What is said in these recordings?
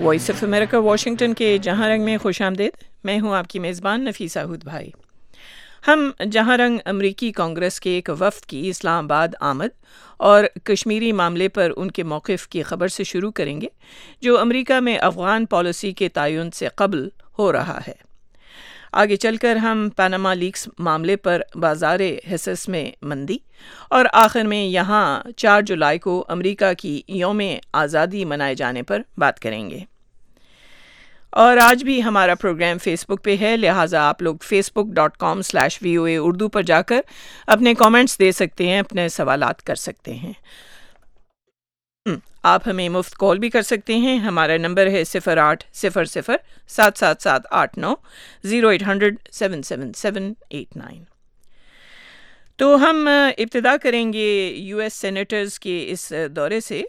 Voice of امریکہ Washington کے جہاں رنگ میں خوش آمدید. میں ہوں آپ کی میزبان نفیسہ ہود بھائی. ہم جہاں رنگ امریکی کانگریس کے ایک وفد کی اسلام آباد آمد اور کشمیری معاملے پر ان کے موقف کی خبر سے شروع کریں گے جو امریکہ میں افغان پالیسی کے تعین سے قبل ہو رہا ہے. آگے چل کر ہم پاناما لیکس معاملے پر بازار حصص میں مندی اور آخر میں یہاں 4 جولائی کو امریکہ کی یوم آزادی منائے جانے پر بات کریں گے. اور آج بھی ہمارا پروگرام فیس بک پہ ہے، لہٰذا آپ لوگ facebook.com/VOA اردو پر جا کر اپنے کامنٹس دے سکتے ہیں، اپنے سوالات کر سکتے ہیں. آپ ہمیں مفت کال بھی کر سکتے ہیں. ہمارا نمبر ہے 0800-777-89 0800-777-89. تو ہم ابتدا کریں گے یو ایس سینیٹرز کے اس دورے سے.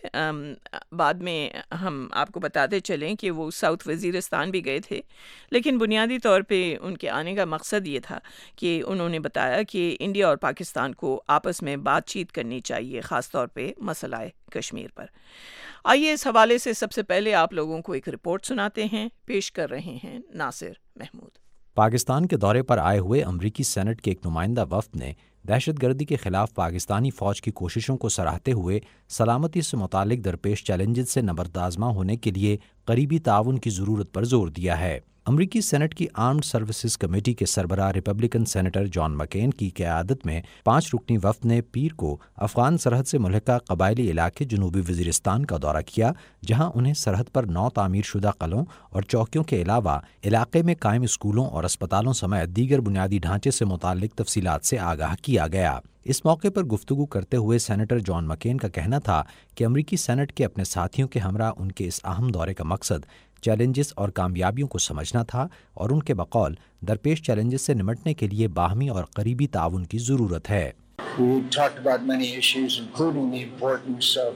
بعد میں ہم آپ کو بتاتے چلیں کہ وہ ساؤتھ وزیرستان بھی گئے تھے، لیکن بنیادی طور پہ ان کے آنے کا مقصد یہ تھا کہ انہوں نے بتایا کہ انڈیا اور پاکستان کو آپس میں بات چیت کرنی چاہیے، خاص طور پہ مسئلہ کشمیر پر. آئیے اس حوالے سے سب سے پہلے آپ لوگوں کو ایک رپورٹ سناتے ہیں. پیش کر رہے ہیں ناصر محمود. پاکستان کے دورے پر آئے ہوئے امریکی سینٹ کے ایک نمائندہ وفد نے دہشت گردی کے خلاف پاکستانی فوج کی کوششوں کو سراہتے ہوئے سلامتی سے متعلق درپیش چیلنجز سے نبردآزما ہونے کے لیے قریبی تعاون کی ضرورت پر زور دیا ہے. امریکی سینٹ کی آرمڈ سروسز کمیٹی کے سربراہ ریپبلکن سینیٹر جان مکین کی قیادت میں 5 رکنی وفد نے پیر کو افغان سرحد سے ملحقہ قبائلی علاقے جنوبی وزیرستان کا دورہ کیا، جہاں انہیں سرحد پر 9 تعمیر شدہ قلعوں اور چوکیوں کے علاوہ علاقے میں قائم اسکولوں اور اسپتالوں سمیت دیگر بنیادی ڈھانچے سے متعلق تفصیلات سے آگاہ کیا گیا. اس موقع پر گفتگو کرتے ہوئے سینیٹر جان مکین کا کہنا تھا کہ امریکی سینٹ کے اپنے ساتھیوں کے ہمراہ ان کے اس اہم دورے کا مقصد چیلنجز اور کامیابیوں کو سمجھنا تھا اور ان کے بقول درپیش چیلنجز سے نمٹنے کے لیے باہمی اور قریبی تعاون کی ضرورت ہے. We talked about many issues, including the importance of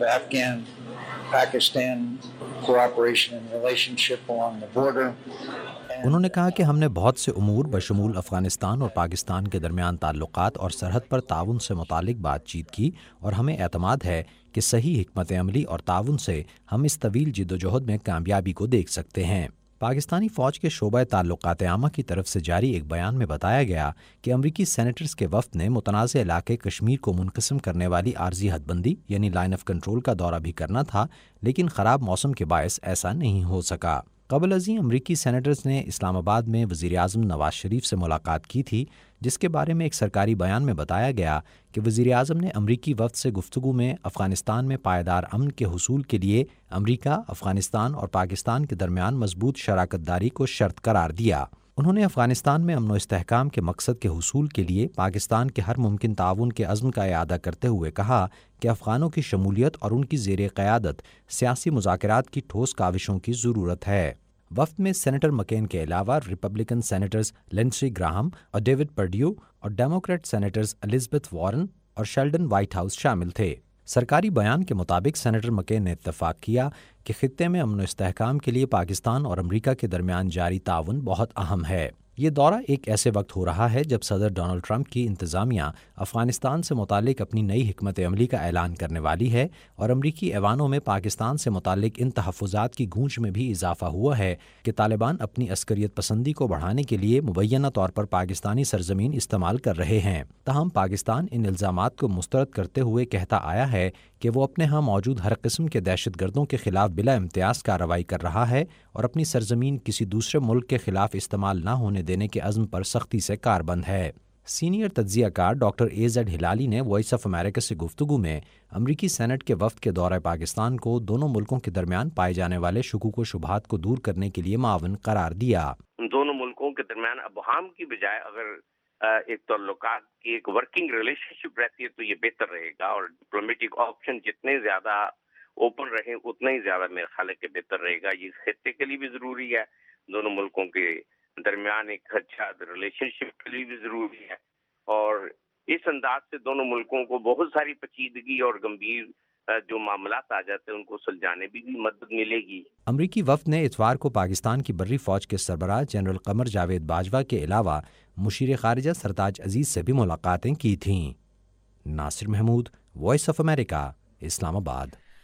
Afghan-Pakistan cooperation and relationship along the border. انہوں نے کہا کہ ہم نے بہت سے امور بشمول افغانستان اور پاکستان کے درمیان تعلقات اور سرحد پر تعاون سے متعلق بات چیت کی، اور ہمیں اعتماد ہے کہ صحیح حکمت عملی اور تعاون سے ہم اس طویل جدوجہد میں کامیابی کو دیکھ سکتے ہیں. پاکستانی فوج کے شعبہ تعلقات عامہ کی طرف سے جاری ایک بیان میں بتایا گیا کہ امریکی سینیٹرز کے وفد نے متنازع علاقے کشمیر کو منقسم کرنے والی عارضی حد بندی یعنی لائن آف کنٹرول کا دورہ بھی کرنا تھا، لیکن خراب موسم کے باعث ایسا نہیں ہو سکا. قبل ازیں امریکی سینیٹرز نے اسلام آباد میں وزیر اعظم نواز شریف سے ملاقات کی تھی، جس کے بارے میں ایک سرکاری بیان میں بتایا گیا کہ وزیر اعظم نے امریکی وفد سے گفتگو میں افغانستان میں پائیدار امن کے حصول کے لیے امریکہ، افغانستان اور پاکستان کے درمیان مضبوط شراکت داری کو شرط قرار دیا. انہوں نے افغانستان میں امن و استحکام کے مقصد کے حصول کے لیے پاکستان کے ہر ممکن تعاون کے عزم کا اعادہ کرتے ہوئے کہا کہ افغانوں کی شمولیت اور ان کی زیر قیادت سیاسی مذاکرات کی ٹھوس کاوشوں کی ضرورت ہے. وفد میں سینیٹر مکین کے علاوہ ریپبلکن سینیٹرز لینڈسی گراہم اور ڈیوڈ پرڈیو اور ڈیموکریٹ سینیٹرز الزبتھ وارن اور شیلڈن وائٹ ہاؤس شامل تھے. سرکاری بیان کے مطابق سینیٹر مکین نے اتفاق کیا کہ خطے میں امن و استحکام کے لیے پاکستان اور امریکہ کے درمیان جاری تعاون بہت اہم ہے. یہ دورہ ایک ایسے وقت ہو رہا ہے جب صدر ڈونلڈ ٹرمپ کی انتظامیہ افغانستان سے متعلق اپنی نئی حکمت عملی کا اعلان کرنے والی ہے، اور امریکی ایوانوں میں پاکستان سے متعلق ان تحفظات کی گونج میں بھی اضافہ ہوا ہے کہ طالبان اپنی عسکریت پسندی کو بڑھانے کے لیے مبینہ طور پر پاکستانی سرزمین استعمال کر رہے ہیں. تاہم پاکستان ان الزامات کو مسترد کرتے ہوئے کہتا آیا ہے کہ وہ اپنے ہاں موجود ہر قسم کے دہشت گردوں کے خلاف بلا امتیاز کارروائی کر رہا ہے اور اپنی سرزمین کسی دوسرے ملک کے خلاف استعمال نہ ہونے دینے کے عزم پر سختی سے کاربند ہے. سینئر تجزیہ کار ڈاکٹر AZ ہلالی نے وائس آف امریکہ سے گفتگو میں امریکی سینٹ کے وفد کے دورہ پاکستان کو دونوں ملکوں کے درمیان پائے جانے والے شکوک و شبہات کو دور کرنے کے لیے معاون قرار دیا. دونوں ملکوں کے درمیان ابہام کی بجائے اگر ایک تعلقات کی ایک ورکنگ ریلیشن شپ رہتی ہے تو یہ بہتر رہے گا، اور ڈپلومیٹک آپشن جتنے زیادہ اوپن رہیں اتنا ہی زیادہ میرے خیال ہے کہ بہتر رہے گا. یہ خطے کے لیے بھی ضروری ہے، دونوں ملکوں کے درمیان ایک اچھا ریلیشن شپ کے لیے بھی ضروری ہے، اور اس انداز سے دونوں ملکوں کو بہت ساری پیچیدگی اور گمبھیر جو معاملات آ جاتے ہیں ان کو سلجھانے بھی مدد ملے گی. امریکی وفد نے اتوار کو پاکستان کی بری فوج کے سربراہ جنرل قمر جاوید باجوہ کے علاوہ مشیر خارجہ سرتاج عزیز سے بھی ملاقاتیں کی تھیں. ناصر محمود، وائس آف امریکہ، اسلام آباد.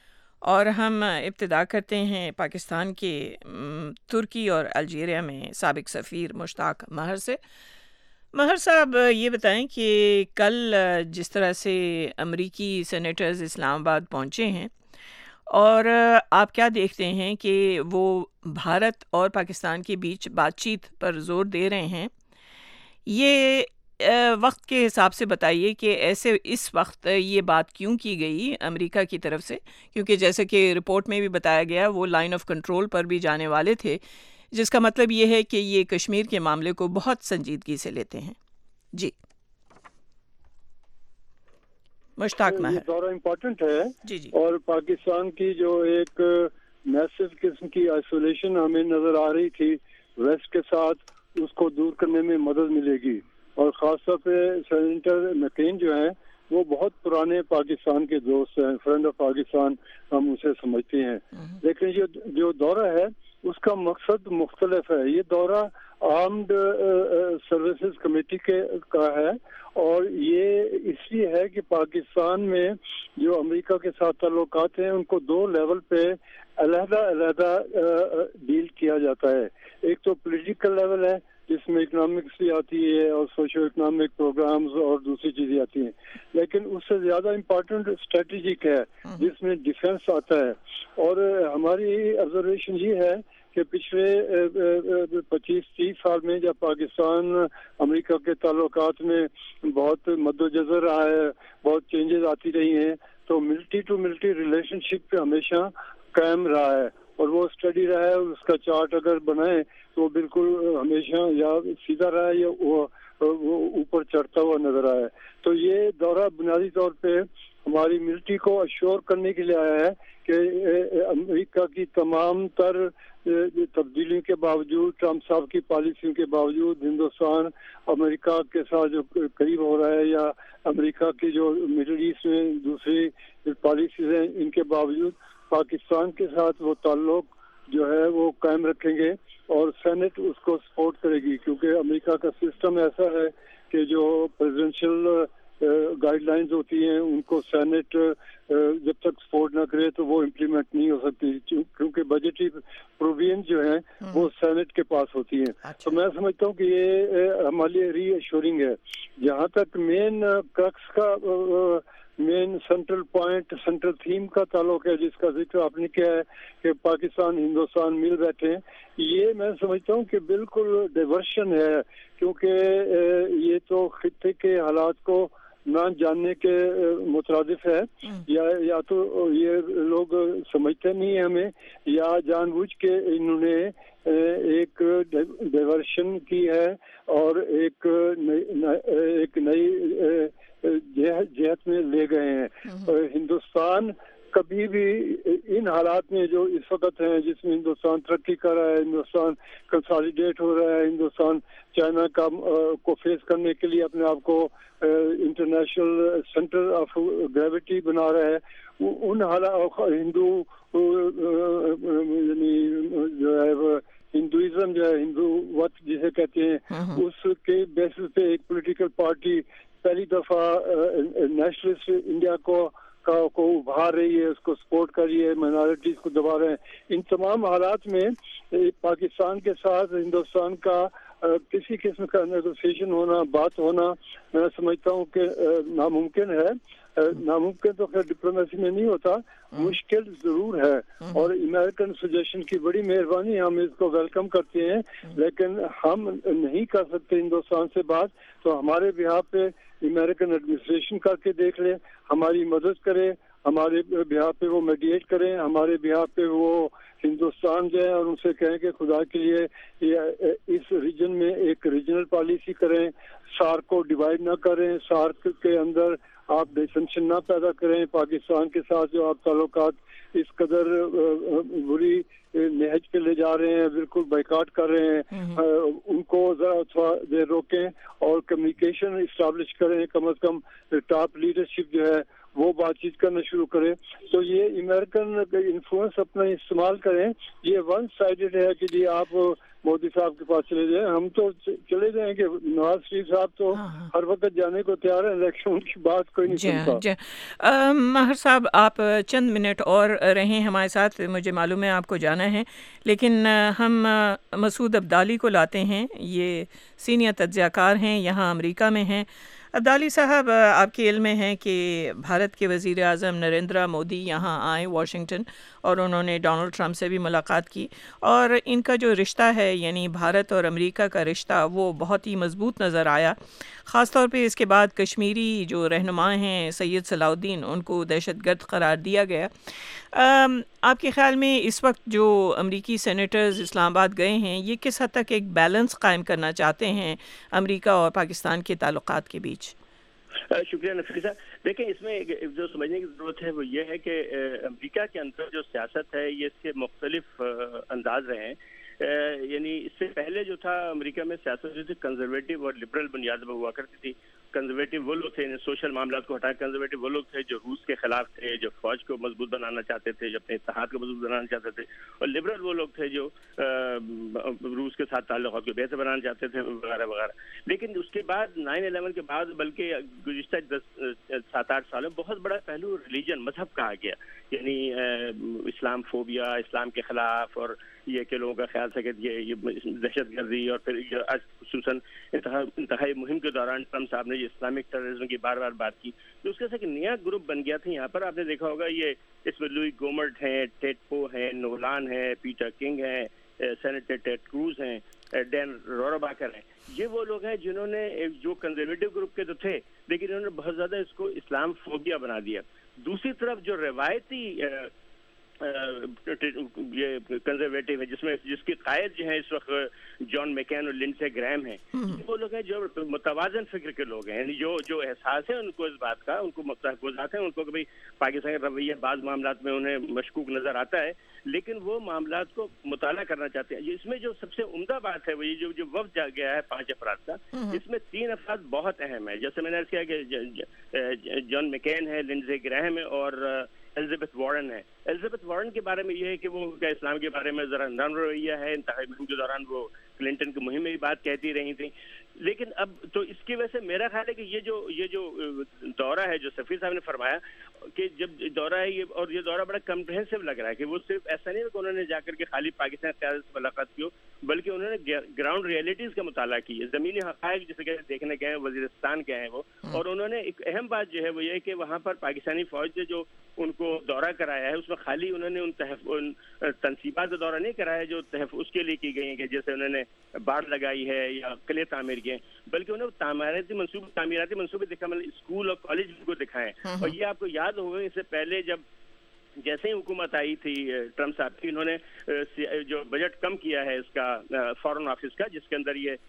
اور ہم ابتدا کرتے ہیں پاکستان کے ترکی اور الجیریا میں سابق سفیر مشتاق ماہر سے۔ ماہر صاحب، یہ بتائیں کہ کل جس طرح سے امریکی سینیٹرز اسلام آباد پہنچے ہیں، اور آپ کیا دیکھتے ہیں کہ وہ بھارت اور پاکستان کے بیچ بات چیت پر زور دے رہے ہیں، یہ وقت کے حساب سے بتائیے کہ ایسے اس وقت یہ بات کیوں کی گئی امریکہ کی طرف سے؟ کیونکہ جیسے کہ رپورٹ میں بھی بتایا گیا وہ لائن آف کنٹرول پر بھی جانے والے تھے، جس کا مطلب یہ ہے کہ یہ کشمیر کے معاملے کو بہت سنجیدگی سے لیتے ہیں۔ جی مشتاق یہ ماہر۔ دورہ امپورٹنٹ ہے، جی جی اور پاکستان کی جو ایک میسو قسم کی آئسولیشن ہمیں نظر آ رہی تھی ویسٹ کے ساتھ، اس کو دور کرنے میں مدد ملے گی، اور خاص طور پہ سینیٹر مکین جو ہیں وہ بہت پرانے پاکستان کے دوست ہیں، فرینڈ آف پاکستان ہم اسے سمجھتے ہیں، لیکن جو دورہ ہے اس کا مقصد مختلف ہے۔ یہ دورہ آرمڈ سروسز کمیٹی کا ہے، اور یہ اس لیے ہے کہ پاکستان میں جو امریکہ کے ساتھ تعلقات ہیں ان کو دو لیول پہ علیحدہ ڈیل کیا جاتا ہے۔ ایک تو پولیٹیکل لیول ہے جس میں اکنامکس بھی آتی ہے اور سوشو اکنامک پروگرامز اور دوسری چیزیں آتی ہیں، لیکن اس سے زیادہ امپورٹنٹ اسٹریٹجک ہے جس میں ڈیفنس آتا ہے۔ اور ہماری آبزرویشن یہ ہے کہ پچھلے 25-30 سال میں جب پاکستان امریکہ کے تعلقات میں بہت مد و جزر رہا ہے، بہت چینجز آتی رہی ہیں، تو military to military relationship ہمیشہ قائم رہا ہے، اور وہ اسٹڈی رہا ہے۔ اس کا چارٹ اگر بنائے تو بالکل ہمیشہ یا سیدھا رہا ہے یا وہ اوپر چڑھتا ہوا نظر آیا ہے۔ تو یہ دورہ بنیادی طور پہ ہماری ملٹری کو اشور کرنے کے لیے آیا ہے کہ امریکہ کی تمام تر تبدیلیوں کے باوجود، ٹرمپ صاحب کی پالیسیوں کے باوجود، ہندوستان امریکہ کے ساتھ جو قریب ہو رہا ہے، یا امریکہ کی جو مڈل ایسٹ میں دوسری پالیسیز ہیں، ان کے باوجود پاکستان کے ساتھ وہ تعلق جو ہے وہ قائم رکھیں گے، اور سینٹ اس کو سپورٹ کرے گی، کیونکہ امریکہ کا سسٹم ایسا ہے کہ جو پریزیڈنشل گائیڈ لائنز ہوتی ہیں ان کو سینٹ جب تک سپورٹ نہ کرے تو وہ امپلیمنٹ نہیں ہو سکتی، کیونکہ بجٹری پروویژن جو ہیں وہ سینٹ کے پاس ہوتی ہیں۔ تو میں سمجھتا ہوں کہ یہ ہمارے لیے ری ایشورنگ ہے۔ جہاں تک مین کرکس کا main central point, central theme کا تعلق ہے جس کا ذکر آپ نے کیا ہے کہ پاکستان ہندوستان مل بیٹھے ہیں، یہ میں سمجھتا ہوں کہ بالکل ڈائیورشن ہے، کیونکہ یہ تو خطے کے حالات کو نہ جاننے کے مترادف ہے، یا تو یہ لوگ سمجھتے نہیں ہیں ہمیں، یا جان بوجھ کے انہوں نے ایک ڈائیورشن کی ہے اور ایک نئی جہت میں لے گئے ہیں۔ ہندوستان کبھی بھی ان حالات میں جو اس وقت ہیں، جس میں ہندوستان ترقی کر رہا ہے، ہندوستان کنسالیڈیٹ ہو رہا ہے، ہندوستان چائنا کا کو فیس کرنے کے لیے اپنے آپ کو انٹرنیشنل سینٹر آف گریوٹی بنا رہا ہے، ان حالات ہندوازم جو ہے، ہندو وت جسے کہتے ہیں، اس کے بیسس پہ ایک پولیٹیکل پارٹی پہلی دفعہ نیشنلسٹ انڈیا کو ابھار رہی ہے، اس کو سپورٹ کر رہی ہے، مائنارٹیز کو دبا رہے ہیں۔ ان تمام حالات میں پاکستان کے ساتھ ہندوستان کا کسی قسم کا نیگوسیشن ہونا، بات ہونا، میں سمجھتا ہوں کہ ناممکن ہے۔ ناممکن تو خیر ڈپلومیسی میں نہیں ہوتا، مشکل ضرور ہے، اور امریکن سجیشن کی بڑی مہربانی، ہم اس کو ویلکم کرتے ہیں، لیکن ہم نہیں کر سکتے ہندوستان سے بات، تو ہمارے بہاف پہ امریکن ایڈمنسٹریشن کر کے دیکھ لیں، ہماری مدد کرے، ہمارے بہاف پہ وہ میڈیٹ کریں، ہمارے بہاف پہ وہ ہندوستان جو ہے اور ان سے کہیں کہ خدا کے لیے اس ریجن میں ایک ریجنل پالیسی کریں، سارک کو ڈیوائڈ نہ کریں، سارک کے اندر آپ ڈسینشن نہ پیدا کریں، پاکستان کے ساتھ جو آپ تعلقات اس قدر بری نہج پہ لے جا رہے ہیں، بالکل بائیکاٹ کر رہے ہیں، ان کو ذرا تھوڑا دیر روکیں اور کمیونیکیشن اسٹیبلش کریں، کم از کم ٹاپ لیڈرشپ جو ہے وہ بات چیت کرنا شروع کرے۔ تو یہ امریکن انفلوئنس اپنا استعمال کریں، یہ ون سائیڈڈ ہے کہ جی آپ مودی صاحب کے پاس چلے جائیں. ہم تو چلے جائیں کہ نواز شریف صاحب تو ہر وقت جانے کو تیار ہیں, الیکشن کی بات کوئی نہیں سنتا. جی ماہر صاحب آپ چند منٹ اور رہیں ہمارے ساتھ, مجھے معلوم ہے آپ کو جانا ہے, لیکن ہم مسعود عبدالی کو لاتے ہیں. یہ سینئر تجزیہ کار ہیں, یہاں امریکہ میں ہیں. عبدالی صاحب, آپ کے علم میں ہے کہ بھارت کے وزیر اعظم نریندر مودی یہاں آئے واشنگٹن, اور انہوں نے ڈونلڈ ٹرمپ سے بھی ملاقات کی, اور ان کا جو رشتہ ہے یعنی بھارت اور امریکہ کا رشتہ وہ بہت ہی مضبوط نظر آیا. خاص طور پہ اس کے بعد کشمیری جو رہنما ہیں سید صلاح الدین, ان کو دہشت گرد قرار دیا گیا. آپ کے خیال میں اس وقت جو امریکی سینیٹرز اسلام آباد گئے ہیں, یہ کس حد تک ایک بیلنس قائم کرنا چاہتے ہیں امریکہ اور پاکستان کے تعلقات کے بیچ؟ شکریہ نفیسہ. دیکھیں, اس میں جو سمجھنے کی ضرورت ہے وہ یہ ہے کہ امریکہ کے اندر جو سیاست ہے یہ اس کے مختلف انداز رہے ہیں. یعنی اس سے پہلے جو تھا امریکہ میں سیاست جو تھی کنزرویٹو اور لبرل بنیاد پر ہوا کرتی تھی. کنزرویٹو وہ لوگ تھے سوشل معاملات کو ہٹا, کنزرویٹو وہ لوگ تھے جو روس کے خلاف تھے, جو فوج کو مضبوط بنانا چاہتے تھے, جو اپنے اتحاد کو مضبوط بنانا چاہتے تھے, اور لبرل وہ لوگ تھے جو روس کے ساتھ تعلقات کو بہتر بنانا چاہتے تھے وغیرہ وغیرہ. لیکن اس کے بعد 9/11 کے بعد بلکہ گزشتہ 7-8 سالوں میں بہت بڑا پہلو ریلیجن مذہب کا آ گیا. یعنی اسلام فوبیا, اسلام کے خلاف, اور یہ کہ لوگوں کا خیال تھا کہ یہ دہشت گردی, اور پھر خصوصاً انتہائی مہم کے دوران ٹرمپ صاحب نے اسلامک ٹیررزم کی بار بار بات کی, تو اس کا ایک نیا گروپ بن گیا تھا یہاں پر. آپ نے دیکھا ہوگا یہ اس میں لوئی گومرٹ ہیں, ٹیڈ پو ہیں, نولان ہیں, پیٹر کنگ ہیں, سینیٹر ٹیڈ کروز ہیں, ڈین رورباکر ہیں. یہ وہ لوگ ہیں جنہوں نے جو کنزرویٹو گروپ کے تو تھے, لیکن انہوں نے بہت زیادہ اس کو اسلام فوبیا بنا دیا. دوسری طرف جو روایتی یہ کنزرویٹو ہے جس کی قائد جو ہیں اس وقت جان مکین اور لنڈسے گرہم ہیں, وہ لوگ ہیں جو متوازن فکر کے لوگ ہیں. یعنی جو احساس ہے ان کو اس بات کا, ان کو تحفظات ہیں ان کو کہ بھائی پاکستان کا رویہ بعض معاملات میں انہیں مشکوک نظر آتا ہے, لیکن وہ معاملات کو مطالعہ کرنا چاہتے ہیں. اس میں جو سب سے عمدہ بات ہے وہ یہ جو وفد جا گیا ہے 5 افراد کا, اس میں 3 افراد بہت اہم ہیں. جیسے میں نے عرض کیا کہ جان مکین ہے, لنڈسے گرہم ہے, اور الزبتھ وارن ہے. الزبتھ وارن کے بارے میں یہ ہے کہ وہ اسلام کے بارے میں ذرا نرم رویہ ہے. انتہائی مہم کے دوران وہ کلنٹن کی مہم میں بھی بات کہتی رہی تھیں. لیکن اب تو اس کی وجہ سے میرا خیال ہے کہ یہ جو دورہ ہے جو سفیر صاحب نے فرمایا کہ جب دورہ ہے یہ, اور یہ دورہ بڑا کمپریہنسو لگ رہا ہے کہ وہ صرف ایسا نہیں ہے کہ انہوں نے جا کر کے خالی پاکستان قیادت سے ملاقات کی ہو, بلکہ انہوں نے گراؤنڈ ریئلٹیز کا مطالعہ کی ہے, زمینی حقائق جسے کہ دیکھنے گئے ہیں, وزیرستان کے ہیں وہ. اور انہوں نے ایک اہم بات جو ہے وہ یہ کہ وہاں پر پاکستانی فوج نے جو ان کو دورہ کرایا ہے اس میں خالی انہوں نے ان تنصیبات کا دورہ نہیں کرایا جو تحفظ کے لیے کی گئی ہیں, کہ جیسے انہوں نے باڑ لگائی ہے یا قلعے تعمیر کیے, بلکہ انہوں نے تعمیراتی منصوبے دکھا, مطلب اسکول اور کالج کو دکھائے. اور یہ آپ کو یاد ہوگا اس سے پہلے جب جیسے ہی حکومت آئی تھی ٹرمپ صاحب کی, انہوں نے جو بجٹ کم کیا ہے اس کا فارن آفس کا, جس کے اندر یہ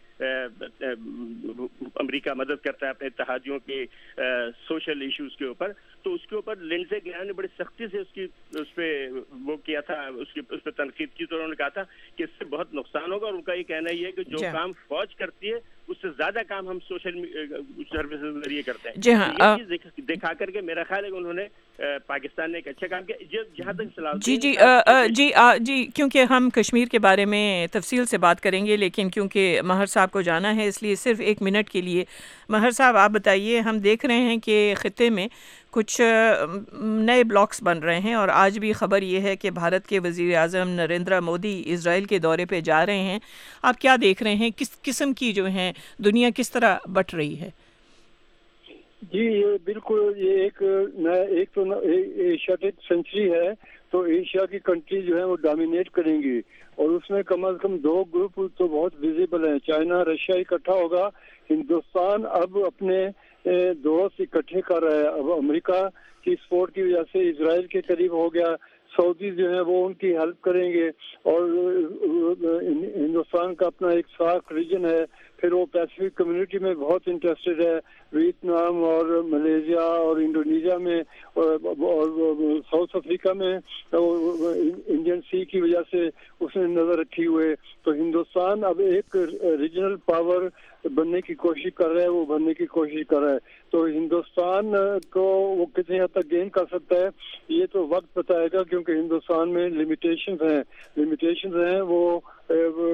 امریکہ مدد کرتا ہے اپنے اتحادیوں کے سوشل ایشوز کے اوپر, تو اس کے اوپر لنڈسے گرہم نے بڑی سختی سے اس پہ وہ کیا تھا, اس پہ تنقید کی. تو انہوں نے کہا تھا کہ اس سے بہت نقصان ہوگا, اور ان کا یہ کہنا یہ ہے کہ جو کام فوج کرتی ہے اس سے زیادہ کام ہم سوشل سروسز کے ذریعے کرتے ہیں. جی ہاں, یہ چیز دکھا کر کے میرا خیال ہے کہ انہوں نے پاکستان نے ایک اچھا کام کیا. جہاں تک جی کیونکہ ہم کشمیر کے بارے میں تفصیل سے بات کریں گے, لیکن کیونکہ ماہر صاحب کو جانا ہے اس لیے صرف 1 منٹ کے لیے ماہر صاحب آپ بتائیے. ہم دیکھ رہے ہیں کہ خطے میں کچھ نئے بلاکس بن رہے ہیں, اور آج بھی خبر یہ ہے کہ بھارت کے وزیر اعظم نریندر مودی اسرائیل کے دورے پہ جا رہے ہیں. آپ کیا دیکھ رہے ہیں, کس قسم کی جو ہیں دنیا کس طرح بٹ رہی ہے؟ جی یہ بالکل, یہ ایک تو ایشیاٹک سینچری ہے, تو ایشیا کی کنٹری جو ہے وہ ڈومینیٹ کریں گی, اور اس میں کم از کم 2 گروپ تو بہت ویزیبل ہیں. چائنا رشیا اکٹھا ہوگا, ہندوستان اب اپنے دوست اکٹھے کر رہا ہے. اب امریکہ کی سپورٹ کی وجہ سے اسرائیل کے قریب ہو گیا, سعودی جو ہیں وہ ان کی ہیلپ کریں گے, اور ہندوستان کا اپنا ایک ساکھ ریجن ہے. پھر وہ پیسفک کمیونٹی میں بہت انٹرسٹڈ ہے, ویتنام اور ملیشیا اور انڈونیشیا میں, اور ساؤتھ افریقہ میں انڈین سی کی وجہ سے اس نے نظر رکھی ہوئے. تو ہندوستان اب ایک ریجنل پاور بننے کی کوشش کر رہا ہے, وہ بننے کی کوشش کر رہا ہے. تو ہندوستان کو وہ کتنی حد تک گین کر سکتا ہے یہ تو وقت بتائے گا, کیونکہ ہندوستان میں لمیٹیشنز ہیں. وہ پاپولیشن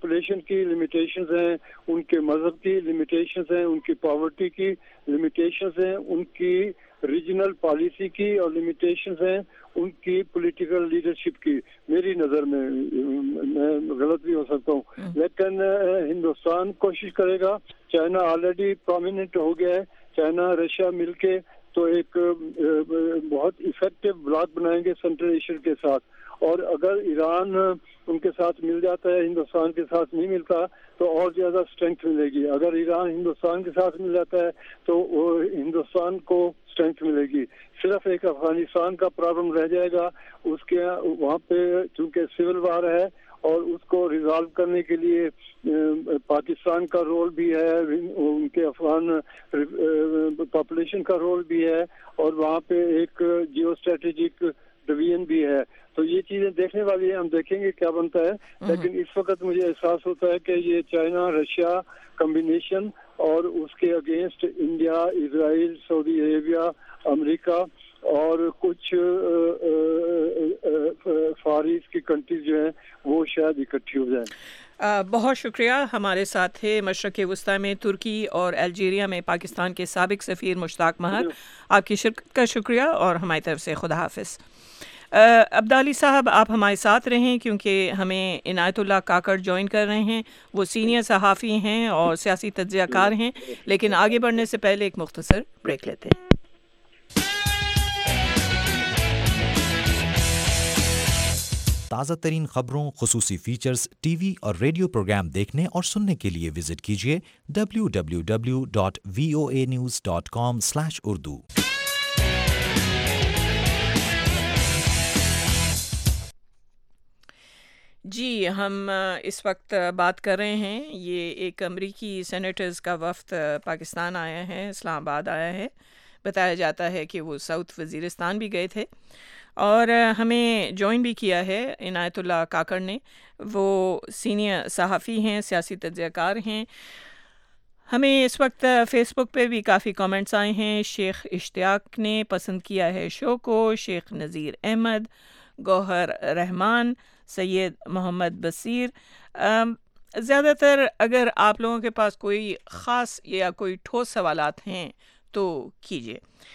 پاپولیشن کی لمیٹیشنز ہیں, ان کے مذہب کی لمیٹیشنز ہیں, ان کی پاورٹی کی لمیٹیشنز ہیں, ان کی ریجنل پالیسی کی اور لمیٹیشنز ہیں, ان کی پولیٹیکل لیڈرشپ کی. میری نظر میں غلط بھی ہو سکتا ہوں, لیکن ہندوستان کوشش کرے گا. چائنا آلریڈی پرومیننٹ ہو گیا ہے. چائنا رشیا مل کے تو ایک بہت افیکٹو بلاک بنائیں گے سینٹرل ایشیا کے ساتھ, اور اگر ایران ان کے ساتھ مل جاتا ہے, ہندوستان کے ساتھ نہیں ملتا, تو اور زیادہ اسٹرینتھ ملے گی. اگر ایران ہندوستان کے ساتھ مل جاتا ہے تو وہ ہندوستان کو اسٹرینتھ ملے گی. صرف ایک افغانستان کا پرابلم رہ جائے گا. اس کے وہاں پہ چونکہ سول وار ہے, اور اس کو ریزالو کرنے کے لیے پاکستان کا رول بھی ہے, ان کے افغان پاپولیشن کا رول بھی ہے, اور وہاں پہ ایک جیو اسٹریٹجک ڈویژن بھی ہے. تو یہ چیزیں دیکھنے والی ہیں, ہم دیکھیں گے کیا بنتا ہے. لیکن اس وقت مجھے احساس ہوتا ہے کہ یہ چائنا رشیا کمبینیشن اور اس کے اگینسٹ انڈیا, اسرائیل, سعودی عربیہ, امریکہ اور کچھ فار ایسٹ کی کنٹریز جو ہیں وہ شاید اکٹھی ہو جائیں. بہت شکریہ. ہمارے ساتھ تھے مشرق وسطیٰ میں ترکی اور الجیریا میں پاکستان کے سابق سفیر مشتاق مہر. آپ کی شرکت کا شکریہ, اور ہماری طرف سے خدا حافظ. عبدالی صاحب, آپ ہمارے ساتھ رہیں کیونکہ ہمیں عنایت اللہ کاکڑ جوائن کر رہے ہیں. وہ سینئر صحافی ہیں اور سیاسی تجزیہ کار ہیں. لیکن آگے بڑھنے سے پہلے ایک مختصر بریک لیتے ہیں. تازہ ترین خبروں, خصوصی فیچرز, ٹی وی اور ریڈیو پروگرام دیکھنے اور سننے کے لیے وزٹ کیجیے www.voanews.com/urdu. جی, ہم اس وقت بات کر رہے ہیں. یہ ایک امریکی سینیٹرز کا وفد پاکستان آیا ہے, اسلام آباد آیا ہے. بتایا جاتا ہے کہ وہ ساؤتھ وزیرستان بھی گئے تھے, اور ہمیں جوائن بھی کیا ہے عنایت اللہ کاکڑ نے. وہ سینئر صحافی ہیں, سیاسی تجزیہ کار ہیں. ہمیں اس وقت فیس بک پہ بھی کافی کامنٹس آئے ہیں. شیخ اشتیاق نے پسند کیا ہے شو کو, شیخ نذیر احمد, گوہر رحمان, سید محمد بصیر. زیادہ تر اگر آپ لوگوں کے پاس کوئی خاص یا کوئی ٹھوس سوالات ہیں تو کیجیے.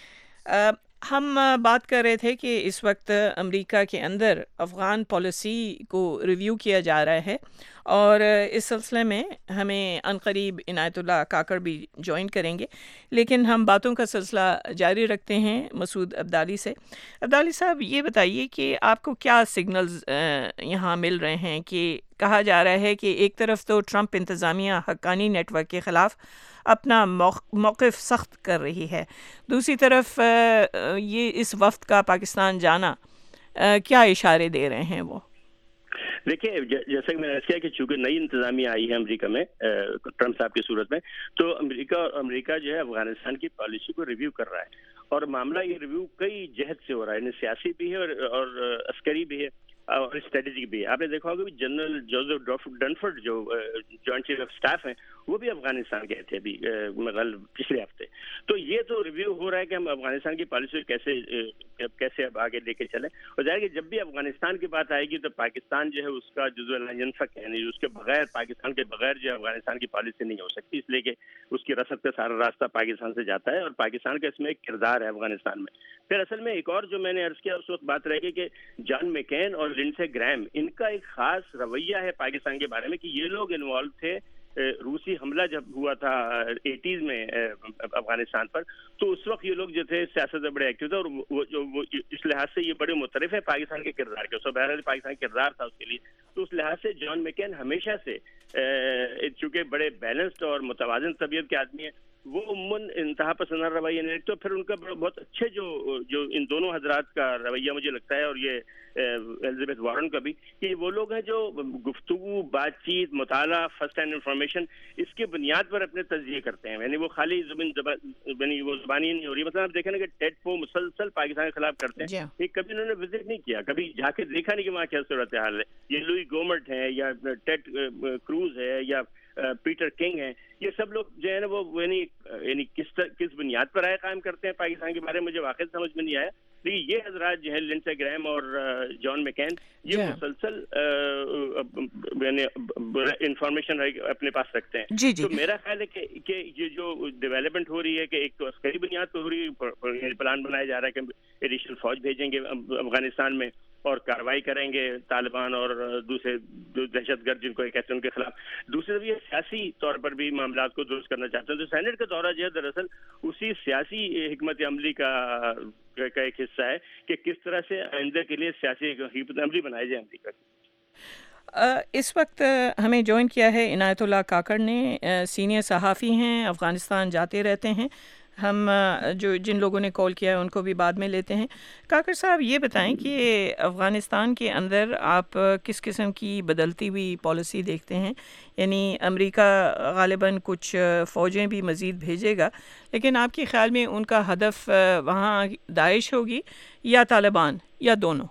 ہم بات کر رہے تھے کہ اس وقت امریکہ کے اندر افغان پالیسی کو ریویو کیا جا رہا ہے, اور اس سلسلے میں ہمیں عنقریب عنایت اللہ کاکڑ بھی جوائن کریں گے. لیکن ہم باتوں کا سلسلہ جاری رکھتے ہیں مسعود عبدالی سے. عبدالی صاحب, یہ بتائیے کہ آپ کو کیا سگنلز یہاں مل رہے ہیں کہ کہا جا رہا ہے کہ ایک طرف تو ٹرمپ انتظامیہ حقانی نیٹ ورک کے خلاف اپنا موقف سخت کر رہی ہے, دوسری طرف یہ اس وفد کا پاکستان جانا کیا اشارے دے رہے ہیں وہ؟ دیکھیے, جیسا کہ میں نے کیا کہ چونکہ نئی انتظامیہ آئی ہے امریکہ میں ٹرمپ صاحب کی صورت میں, تو امریکہ جو ہے افغانستان کی پالیسی کو ریویو کر رہا ہے. اور معاملہ یہ ریویو کئی جہت سے ہو رہا ہے, یعنی سیاسی بھی ہے اور عسکری بھی ہے اور اسٹریٹجک بھی ہے. آپ نے دیکھا ہوگا کہ جنرل جوزف ڈنفورڈ جو جوائنٹ چیف آف اسٹاف ہیں وہ بھی افغانستان گئے تھے ابھی پچھلے ہفتے. تو یہ تو ریویو ہو رہا ہے کہ ہم افغانستان کی پالیسی کیسے اب آگے لے کے چلیں. اور ظاہر کہ جب بھی افغانستان کی بات آئے گی تو پاکستان جو ہے اس کا جزو لا ینفک, یعنی اس کے بغیر, پاکستان کے بغیر جو ہے افغانستان کی پالیسی نہیں ہو سکتی, اس لیے کہ اس کی رسد کا سارا راستہ پاکستان سے جاتا ہے, اور پاکستان کا اس میں ایک کردار ہے افغانستان میں. پھر اصل میں ایک اور جو میں نے عرض کیا اس وقت بات رہے گی کہ جان مکین اور لنڈسے گرہام, ان کا ایک خاص رویہ ہے پاکستان کے بارے میں کہ یہ لوگ انوالو تھے روسی حملہ جب ہوا تھا 80s میں افغانستان پر, تو اس وقت یہ لوگ جو تھے سیاست میں بڑے ایکٹیو تھے, اور وہ اس لحاظ سے یہ بڑے مترف ہیں پاکستان کے کردار کے. بہرحال پاکستان کا کردار تھا اس کے لیے, تو اس لحاظ سے جان مکین ہمیشہ سے چونکہ بڑے بیلنسڈ اور متوازن طبیعت کے آدمی ہیں, وہ عموماً انتہا پسند رویہ نہیں رکھتے. پھر ان کا بہت اچھے جو ان دونوں حضرات کا رویہ مجھے لگتا ہے, اور یہ الزبتھ وارن کا بھی, کہ وہ لوگ ہیں جو گفتگو, بات چیت, مطالعہ, فرسٹ ہینڈ انفارمیشن, اس کی بنیاد پر اپنے تجزیے کرتے ہیں. یعنی وہ خالی وہ زبانی نہیں ہو رہی. مثلا آپ دیکھیں نا کہ ٹیڈ پو مسلسل پاکستان کے خلاف کرتے ہیں, یہ کبھی انہوں نے وزٹ نہیں کیا, کبھی جا کے دیکھا نہیں کہ وہاں کیا صورتحال ہے. یہ لوئی گومرٹ ہے یا ٹیڈ کروز ہے یا پیٹر کنگ ہیں, یہ سب لوگ جو ہے نا وہ یعنی کس بنیاد پر رائے قائم کرتے ہیں پاکستان کے بارے میں مجھے واقعی سمجھ میں نہیں آیا. لیکن یہ حضرات جو ہے لنڈسے گرہام اور جان مکین یہ مسلسل انفارمیشن اپنے پاس رکھتے ہیں. تو میرا خیال ہے کہ یہ جو ڈیولپمنٹ ہو رہی ہے کہ ایک تو عسکری بنیاد پہ ہو رہی ہے, پلان بنایا جا رہا ہے کہ ایڈیشنل فوج بھیجیں گے افغانستان میں اور کارروائی کریں گے طالبان اور دوسرے دہشت گرد جن کو کہتے ہیں ان کے خلاف. دوسری طرف یہ سیاسی طور پر بھی معاملات کو درست کرنا چاہتے ہیں. تو سینٹ کا دورہ جو ہے دراصل اسی سیاسی حکمت عملی کا ایک حصہ ہے کہ کس طرح سے آئندہ کے لیے سیاسی حکمت عملی بنائی جائے امریکہ کی. اس وقت ہمیں جوائن کیا ہے عنایت اللہ کاکڑ نے, سینئر صحافی ہیں, افغانستان جاتے رہتے ہیں. ہم جن لوگوں نے کال کیا ہے ان کو بھی بعد میں لیتے ہیں. کاکڑ صاحب یہ بتائیں کہ افغانستان کے اندر آپ کس قسم کی بدلتی ہوئی پالیسی دیکھتے ہیں؟ یعنی امریکہ غالباً کچھ فوجیں بھی مزید بھیجے گا, لیکن آپ کے خیال میں ان کا ہدف وہاں داعش ہوگی یا طالبان یا دونوں؟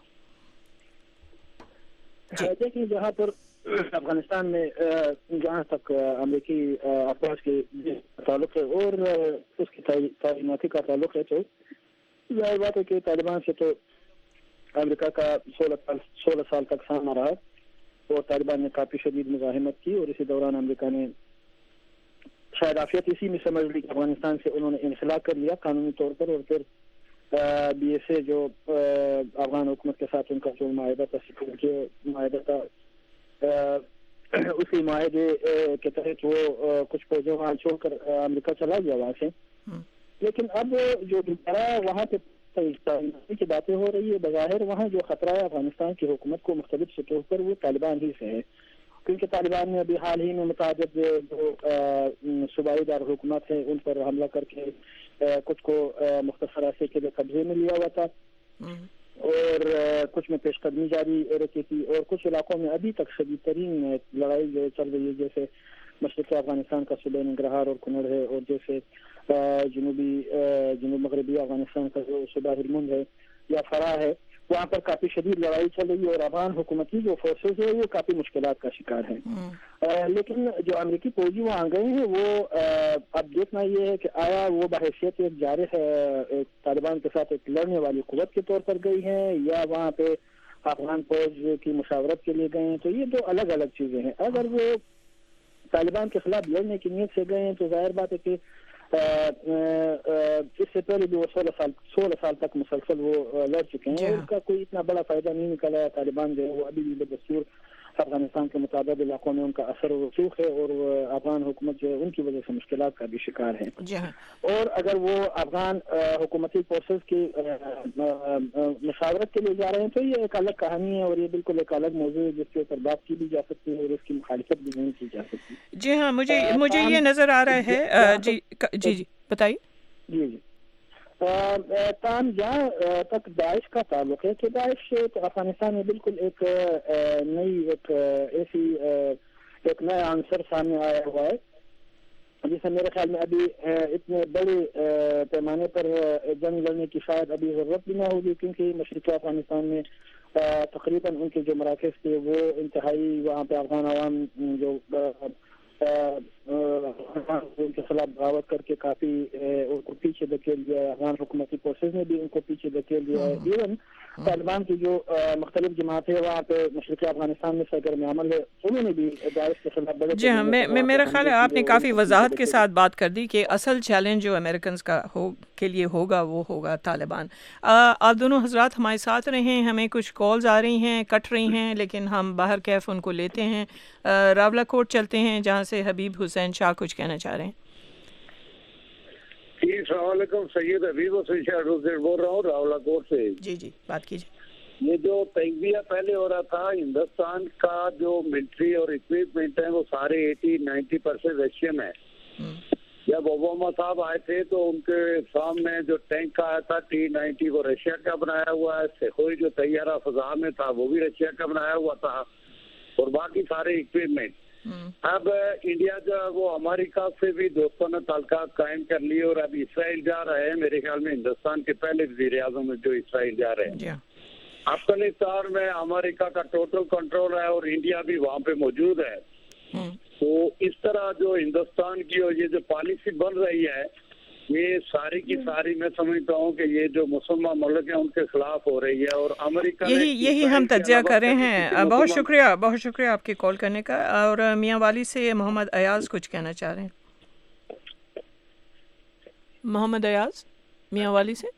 دیکھیں, جہاں پر افغانستان میں جہاں تک امریکی افواج کے تعلق ہے اور اس کی تعیناتی کا تعلق ہے, تو ظاہر بات ہے کہ طالبان سے تو امریکہ کا 16 سال تک سامنا رہا اور طالبان نے کافی شدید مزاحمت کی, اور اسی دوران امریکہ نے شاید عافیت اسی میں سمجھ لی کہ افغانستان سے انہوں نے انخلا کر لیا قانونی طور پر, اور پھر بی ایس اے جو افغان حکومت کے ساتھ ان کا جو معاہدہ تھا, سیکورٹی معاہدہ تھا, اسی معاہدے کے تحت وہ کچھ فوجوں وہاں چھوڑ کر امریکہ چلا گیا وہاں سے. لیکن اب جو دوبارہ وہاں پہ کی باتیں ہو رہی ہے, بظاہر وہاں جو خطرہ ہے افغانستان کی حکومت کو مختلف سطحوں پر وہ طالبان ہی سے ہے, کیونکہ طالبان نے ابھی حال ہی میں متعدد جو صوبائی دارالحکومت ہیں ان پر حملہ کر کے کچھ کو مختصر عرصے کے لیے قبضے میں لیا ہوا تھا, اور کچھ میں پیش قدمی جاری رکھی تھی, اور کچھ علاقوں میں ابھی تک شدید ترین لڑائی جو چل رہی ہے, جیسے مشرقی افغانستان کا صوبہ ننگرہار اور کنڑ ہے, اور جیسے جنوب مغربی افغانستان کا جو صوبہ ہلمند ہے یا فرا ہے, وہاں پر کافی شدید لڑائی چل رہی ہے اور افغان حکومتی جو فورسز ہے وہ کافی مشکلات کا شکار ہیں. لیکن جو امریکی فوجی وہاں گئے ہیں وہ اب دیکھنا یہ ہے کہ آیا وہ بحیثیت ایک جارح طالبان کے ساتھ ایک لڑنے والی قوت کے طور پر گئی ہیں یا وہاں پہ افغان فوج کی مشاورت کے لیے گئے ہیں. تو یہ دو الگ الگ چیزیں ہیں. اگر وہ طالبان کے خلاف لڑنے کی نیت سے گئے ہیں تو ظاہر بات ہے کہ اس سے پہلے بھی وہ 16 سال تک مسلسل وہ لڑ چکے ہیں, اور ان کا کوئی اتنا بڑا فائدہ نہیں نکلا ہے. طالبان جو ہے وہ ابھی بھی بدستور افغانستان کے متعدد علاقوں میں ان کا اثر و رسوخ ہے, اور افغان حکومت جو ہے ان کی وجہ سے مشکلات کا بھی شکار ہے. اور اگر وہ افغان حکومتی فورسز کی مشاورت کے لیے جا رہے ہیں تو یہ ایک الگ کہانی ہے, اور یہ بالکل ایک الگ موضوع ہے جس کے اوپر بات کی بھی جا سکتی ہے اور اس کی مخالفت بھی نہیں کی جا سکتی. جی ہاں, مجھے یہ نظر آ رہا ہے. جی بتائیے. جی تاہم جہاں تک داعش کا تعلق ہے کہ داعش تو افغانستان میں بالکل ایک ایک نیا عنصر سامنے آیا ہوا ہے, جسے میرے خیال میں ابھی اتنے بڑے پیمانے پر جنگ لڑنے کی شاید ابھی ضرورت بھی نہ ہوگی, کیونکہ مشرقی افغانستان میں تقریباً ان کے جو مراکز تھے وہ انتہائی وہاں پہ افغان عوام جو ان کے خلاف بغاوت کر کے کافی ان کو پیچھے دھکیل دیا ہے. افغان حکومتی فورسز نے بھی ان کو پیچھے دھکیل دیا ہے. ایون طالبان کی جو مختلف جماعتیں وہاں پہ مشرقی افغانستان میں سرگرم عمل ہے, انہوں نے بھی داعش کے خلاف بڑے. جی ہاں, میرا خیال ہے آپ نے کافی وضاحت کے ساتھ بات کر دی کہ اصل چیلنج جو امریکنز کا کے لیے ہوگا وہ ہوگا طالبان. آپ دونوں حضرات ہمارے ساتھ رہیں, ہمیں کچھ کالز آ رہی ہیں, کٹ رہی ہیں, لیکن ہم باہر کیف ان کو لیتے ہیں. راولہ کوٹ چلتے ہیں جہاں سے حبیب حسین شاہ کچھ کہنا چاہ رہے ہیں. جی السلام علیکم, سید حبیب حسین شاہ بول رہا ہوں راولہ کوٹ سے. جی بات کیجیے. یہ جو تجزیہ پہلے ہو رہا تھا, ہندوستان کا جو ملٹری اور اکوپمنٹ ہے وہ سارے 80-90% رشین ہے. جب اوباما صاحب آئے تھے تو ان کے سامنے جو ٹینک آیا تھا T-90 وہ رشیا کا بنایا ہوا ہے, سکھوئی جو طیارہ فضا میں تھا وہ بھی رشیا کا بنایا ہوا تھا, اور باقی سارے اکوپمنٹ. اب انڈیا جو ہے وہ امریکہ سے بھی دوستانہ تعلقات قائم کر لیے, اور اب اسرائیل جا رہے ہیں. میرے خیال میں ہندوستان کے پہلے وزیر اعظم جو اسرائیل جا رہے ہیں. افغانستان میں امریکہ کا ٹوٹل کنٹرول ہے اور انڈیا بھی وہاں پہ موجود ہے. تو اس طرح جو ہندوستان کی اور یہ جو پالیسی بن رہی ہے یہ ساری کی ساری میں سمجھتا ہوں کہ یہ جو مسلمان ملک ہیں ان کے خلاف ہو رہی ہے، اور امریکہ یہی ہم تجزیہ کر رہے ہیں. بہت شکریہ آپ کے کال کرنے کا. اور میاں والی سے محمد ایاز کچھ کہنا چاہ رہے ہیں. محمد ایاز میاں والی سے.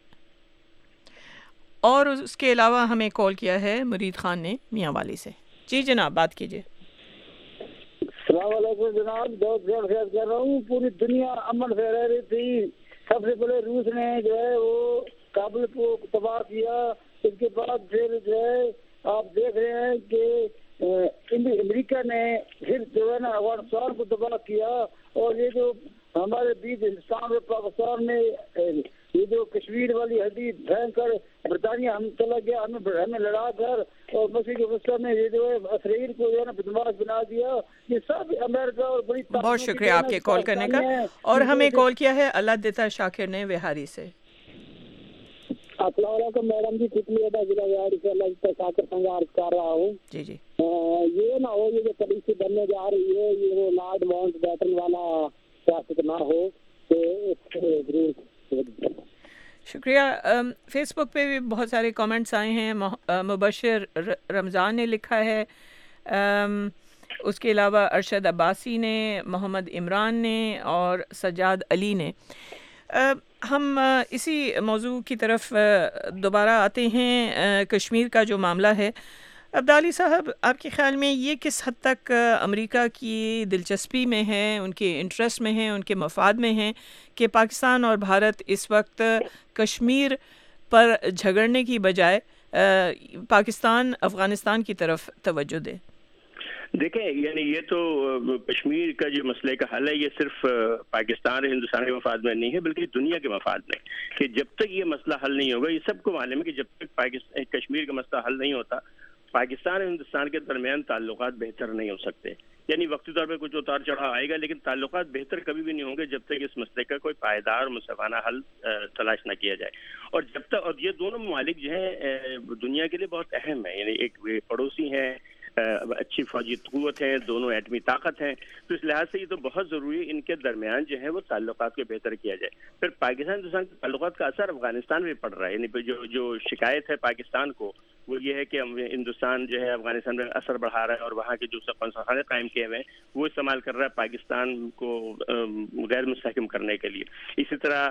اور اس کے علاوہ ہمیں کال کیا ہے مرید خان نے میاں والی سے. جی جناب بات کیجیے. السلام علیکم جناب، بہت بہت خیال کر رہا ہوں. پوری دنیا امن سے رہ رہی تھی. سب سے پہلے روس نے جو ہے وہ کابل کو تباہ کیا، اس کے بعد پھر جو ہے آپ دیکھ رہے ہیں کہ امریکہ نے پھر جو ہے نا افغانستان کو تباہ کیا. اور یہ جو ہمارے بیچ ہندوستان اور پاکستان میں یہ جو کشمیر والی حدید پھینک کر برطانیہ ہم چلا گیا، ہمیں لڑا کر، اور مشرق وسطی میں یہ جو ہے اسرائیل کو جو ہے نا بدماش بنا دیا. یہ سب امریکہ اور بڑی بہت شکریہ آپ کے کال کرنے کا. اور ہمیں کال کیا ہے اللہ دیتا شاکر نے وہاری سے. السلام علیکم میڈم جی، کتنی ضلع وہاری سے اللہ دیتا شاکر سنگار کر رہا ہوں. جی جی. یہ نہ ہو یہ جو پالیسی بننے جا رہی ہے یہ وہ لارڈ ماؤنٹ بیٹن والا سیاست نہ ہو. شکریہ. فیس بک پہ بھی بہت سارے کامنٹس آئے ہیں. مبشر رمضان نے لکھا ہے، اس کے علاوہ ارشد عباسی نے، محمد عمران نے اور سجاد علی نے. ہم اسی موضوع کی طرف دوبارہ آتے ہیں. کشمیر کا جو معاملہ ہے، عبدالی صاحب آپ کے خیال میں یہ کس حد تک امریکہ کی دلچسپی میں ہے، ان کے انٹرسٹ میں ہیں، ان کے مفاد میں ہیں کہ پاکستان اور بھارت اس وقت کشمیر پر جھگڑنے کی بجائے پاکستان افغانستان کی طرف توجہ دے؟ دیکھیں یعنی یہ تو کشمیر کا جو مسئلے کا حل ہے یہ صرف پاکستان اور ہندوستان کے مفاد میں نہیں ہے بلکہ دنیا کے مفاد میں. کہ جب تک یہ مسئلہ حل نہیں ہوگا، یہ سب کو معلوم ہے کہ جب تک کشمیر کا مسئلہ حل نہیں ہوتا پاکستان اور ہندوستان کے درمیان تعلقات بہتر نہیں ہو سکتے. یعنی وقتی طور پہ کچھ اتار چڑھاؤ آئے گا لیکن تعلقات بہتر کبھی بھی نہیں ہوں گے جب تک اس مسئلے کا کوئی پائیدار اور منصفانہ حل تلاش نہ کیا جائے. اور جب تک، اور یہ دونوں ممالک جو ہیں دنیا کے لیے بہت اہم ہیں، یعنی ایک پڑوسی ہیں، اچھی فوجی قوت ہیں، دونوں ایٹمی طاقت ہیں، تو اس لحاظ سے یہ تو بہت ضروری ہے ان کے درمیان جو ہے وہ تعلقات کو بہتر کیا جائے. پھر پاکستان ہندوستان کے تعلقات کا اثر افغانستان میں پڑ رہا ہے. یعنی جو شکایت ہے پاکستان کو وہ یہ ہے کہ ہندوستان جو ہے افغانستان میں اثر بڑھا رہا ہے اور وہاں کے جو قونصلخانے قائم کیے ہوئے ہیں وہ استعمال کر رہا ہے پاکستان کو غیر مستحکم کرنے کے لیے. اسی طرح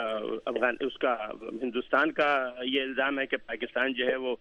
اس کا ہندوستان کا یہ الزام ہے کہ پاکستان جو ہے وہ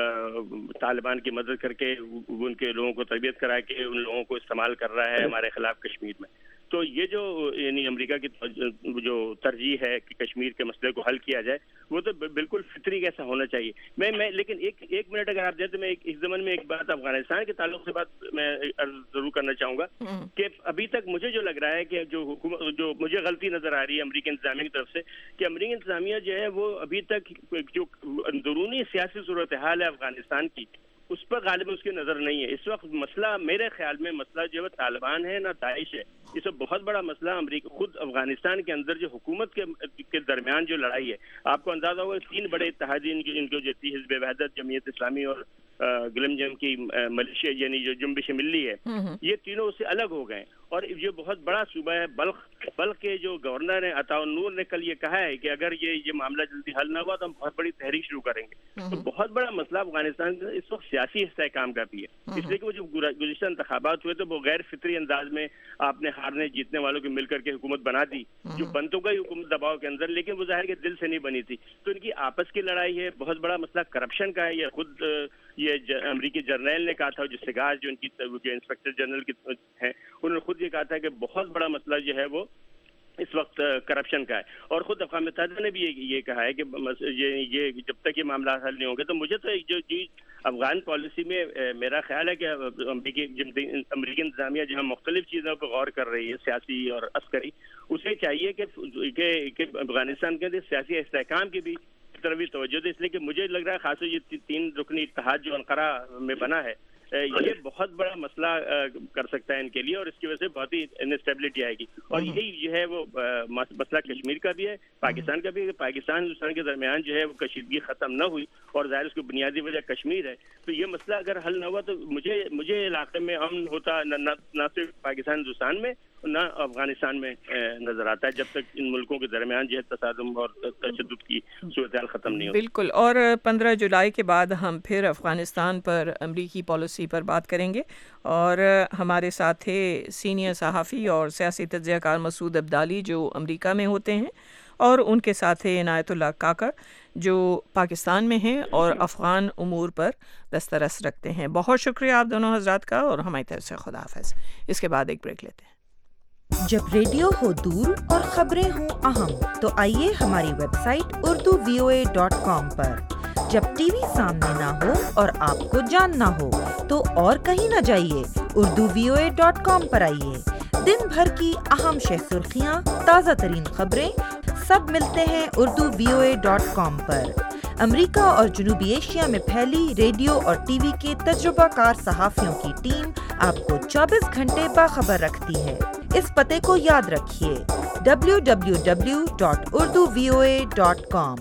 طالبان کی مدد کر کے ان کے لوگوں کو تربیت کرا کے ان لوگوں کو استعمال کر رہا ہے ہمارے خلاف کشمیر میں. تو یہ جو یعنی امریکہ کی جو ترجیح ہے کہ کشمیر کے مسئلے کو حل کیا جائے وہ تو بالکل فطری کیسا ہونا چاہیے. میں لیکن ایک منٹ اگر آپ دیں تو میں اس زمن میں ایک بات افغانستان کے تعلق سے بات میں ضرور کرنا چاہوں گا کہ ابھی تک مجھے جو لگ رہا ہے کہ جو مجھے غلطی نظر آ رہی ہے امریکی انتظامیہ کی طرف سے کہ امریکی انتظامیہ جو ہے وہ ابھی تک جو اندرونی سیاسی صورتحال ہے افغانستان کی اس پر غالباً اس کی نظر نہیں ہے. اس وقت مسئلہ میرے خیال میں مسئلہ جو ہے طالبان ہے نہ داعش ہے. اس وقت بہت بڑا مسئلہ امریکہ خود افغانستان کے اندر جو حکومت کے درمیان جو لڑائی ہے. آپ کو اندازہ ہوگا 3 بڑے اتحادی ان کو جو تھی حزب وحدت، جمعیت اسلامی اور گلم جم کی ملیشیا یعنی جو جنبش ملی ہے، یہ تینوں اس سے الگ ہو گئے. اور یہ بہت بڑا صوبہ ہے بلخ کے جو گورنر ہیں عطاء النور نے کل یہ کہا ہے کہ اگر یہ معاملہ جلدی حل نہ ہوا تو ہم بہت بڑی تحریک شروع کریں گے. تو بہت بڑا مسئلہ افغانستان کا اس وقت سیاسی استحکام کا بھی ہے. اس لیے کہ وہ جو گزشتہ انتخابات ہوئے تو وہ غیر فطری انداز میں آپ نے ہارنے جیتنے والوں کو مل کر کے حکومت بنا دی جو بن تو گئی حکومت دباؤ کے اندر، لیکن وہ ظاہر کہ دل سے نہیں بنی تھی. تو ان کی آپس کی لڑائی ہے. بہت بڑا مسئلہ کرپشن کا ہے. یہ خود یہ امریکی جرنیل نے کہا تھا جو سگاج جو ان کی انسپیکٹر جنرل کی ہیں انہوں نے خود یہ کہا تھا کہ بہت بڑا مسئلہ جو ہے وہ اس وقت کرپشن کا ہے. اور خود اقوام متحدہ نے بھی یہ کہا ہے کہ یہ جب تک یہ معاملات حل نہیں ہوں گے تو مجھے تو جو افغان پالیسی میں میرا خیال ہے کہ امریکی انتظامیہ جہاں مختلف چیزوں پر غور کر رہی ہے سیاسی اور عسکری، اسے چاہیے کہ افغانستان کے اندر سیاسی استحکام کی بھی طرف بھی توجہ دے. اس لیے کہ مجھے لگ رہا ہے خاص یہ 3 رکنی اتحاد جو انقرہ میں بنا ہے یہ بہت بڑا مسئلہ کر سکتا ہے ان کے لیے، اور اس کی وجہ سے بہت ہی انسٹیبلٹی آئے گی. اور یہی جو ہے وہ مسئلہ کشمیر کا بھی ہے، پاکستان کا بھی ہے. پاکستان ہندوستان کے درمیان جو ہے وہ کشیدگی ختم نہ ہوئی، اور ظاہر اس کی بنیادی وجہ کشمیر ہے. تو یہ مسئلہ اگر حل نہ ہوا تو مجھے علاقے میں امن ہوتا نہ صرف پاکستان ہندوستان میں نہ افغانستان میں نظر آتا ہے، جب تک ان ملکوں کے درمیان جو ہے تصادم اور تشدد کی صورتحال ختم نہیں ہوتی. بالکل. اور 15 جولائی کے بعد ہم پھر افغانستان پر امریکی پالیسی پر بات کریں گے، اور ہمارے ساتھ تھے سینئر صحافی اور سیاسی تجزیہ کار مسعود عبدالی جو امریکہ میں ہوتے ہیں، اور ان کے ساتھ تھے عنایت اللہ کاکڑ جو پاکستان میں ہیں اور افغان امور پر دسترس رکھتے ہیں. بہت شکریہ آپ دونوں حضرات کا، اور ہماری طرف سے خدا حافظ. اس کے بعد ایک بریک لیتے ہیں. جب ریڈیو ہو دور اور خبریں ہوں اہم تو آئیے ہماری ویب سائٹ urduvoa.com پر. جب ٹی وی سامنے نہ ہو اور آپ کو جاننا ہو تو اور کہیں نہ جائیے، urduvoa.com پر آئیے. دن بھر کی اہم شہ سرخیاں، تازہ ترین خبریں سب ملتے ہیں urduvoa.com پر. امریکہ اور جنوبی ایشیا میں پھیلی ریڈیو اور ٹی وی کے تجربہ کار صحافیوں کی ٹیم آپ کو 24 گھنٹے باخبر رکھتی ہے. اس پتے کو یاد رکھیے www.urduvoa.com.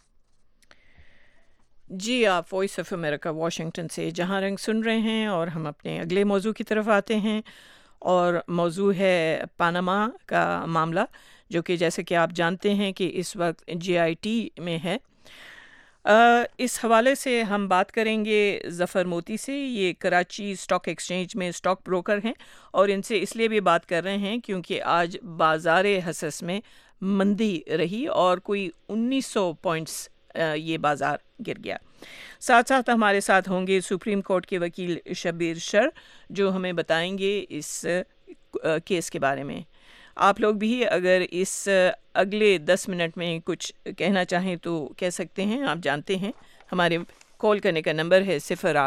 جی، آپ وائس آف امریکہ واشنگٹن سے جہاں رنگ سن رہے ہیں، اور ہم اپنے اگلے موضوع کی طرف آتے ہیں. اور موضوع ہے پاناما کا معاملہ، جو کہ جیسے کہ آپ جانتے ہیں کہ اس وقت JIT میں ہے. اس حوالے سے ہم بات کریں گے ظفر موتی سے. یہ کراچی اسٹاک ایکسچینج میں اسٹاک بروکر ہیں، اور ان سے اس لیے بھی بات کر رہے ہیں کیونکہ آج بازار حصص میں مندی رہی اور کوئی 1900 پوائنٹس یہ بازار گر گیا. ساتھ ساتھ ہمارے ساتھ ہوں گے سپریم کورٹ کے وکیل شبیر شر جو ہمیں بتائیں گے اس کیس کے بارے میں. آپ لوگ بھی اگر اس اگلے 10 منٹ میں کچھ کہنا چاہیں تو کہہ سکتے ہیں. آپ جانتے ہیں ہمارے کال کرنے کا نمبر ہے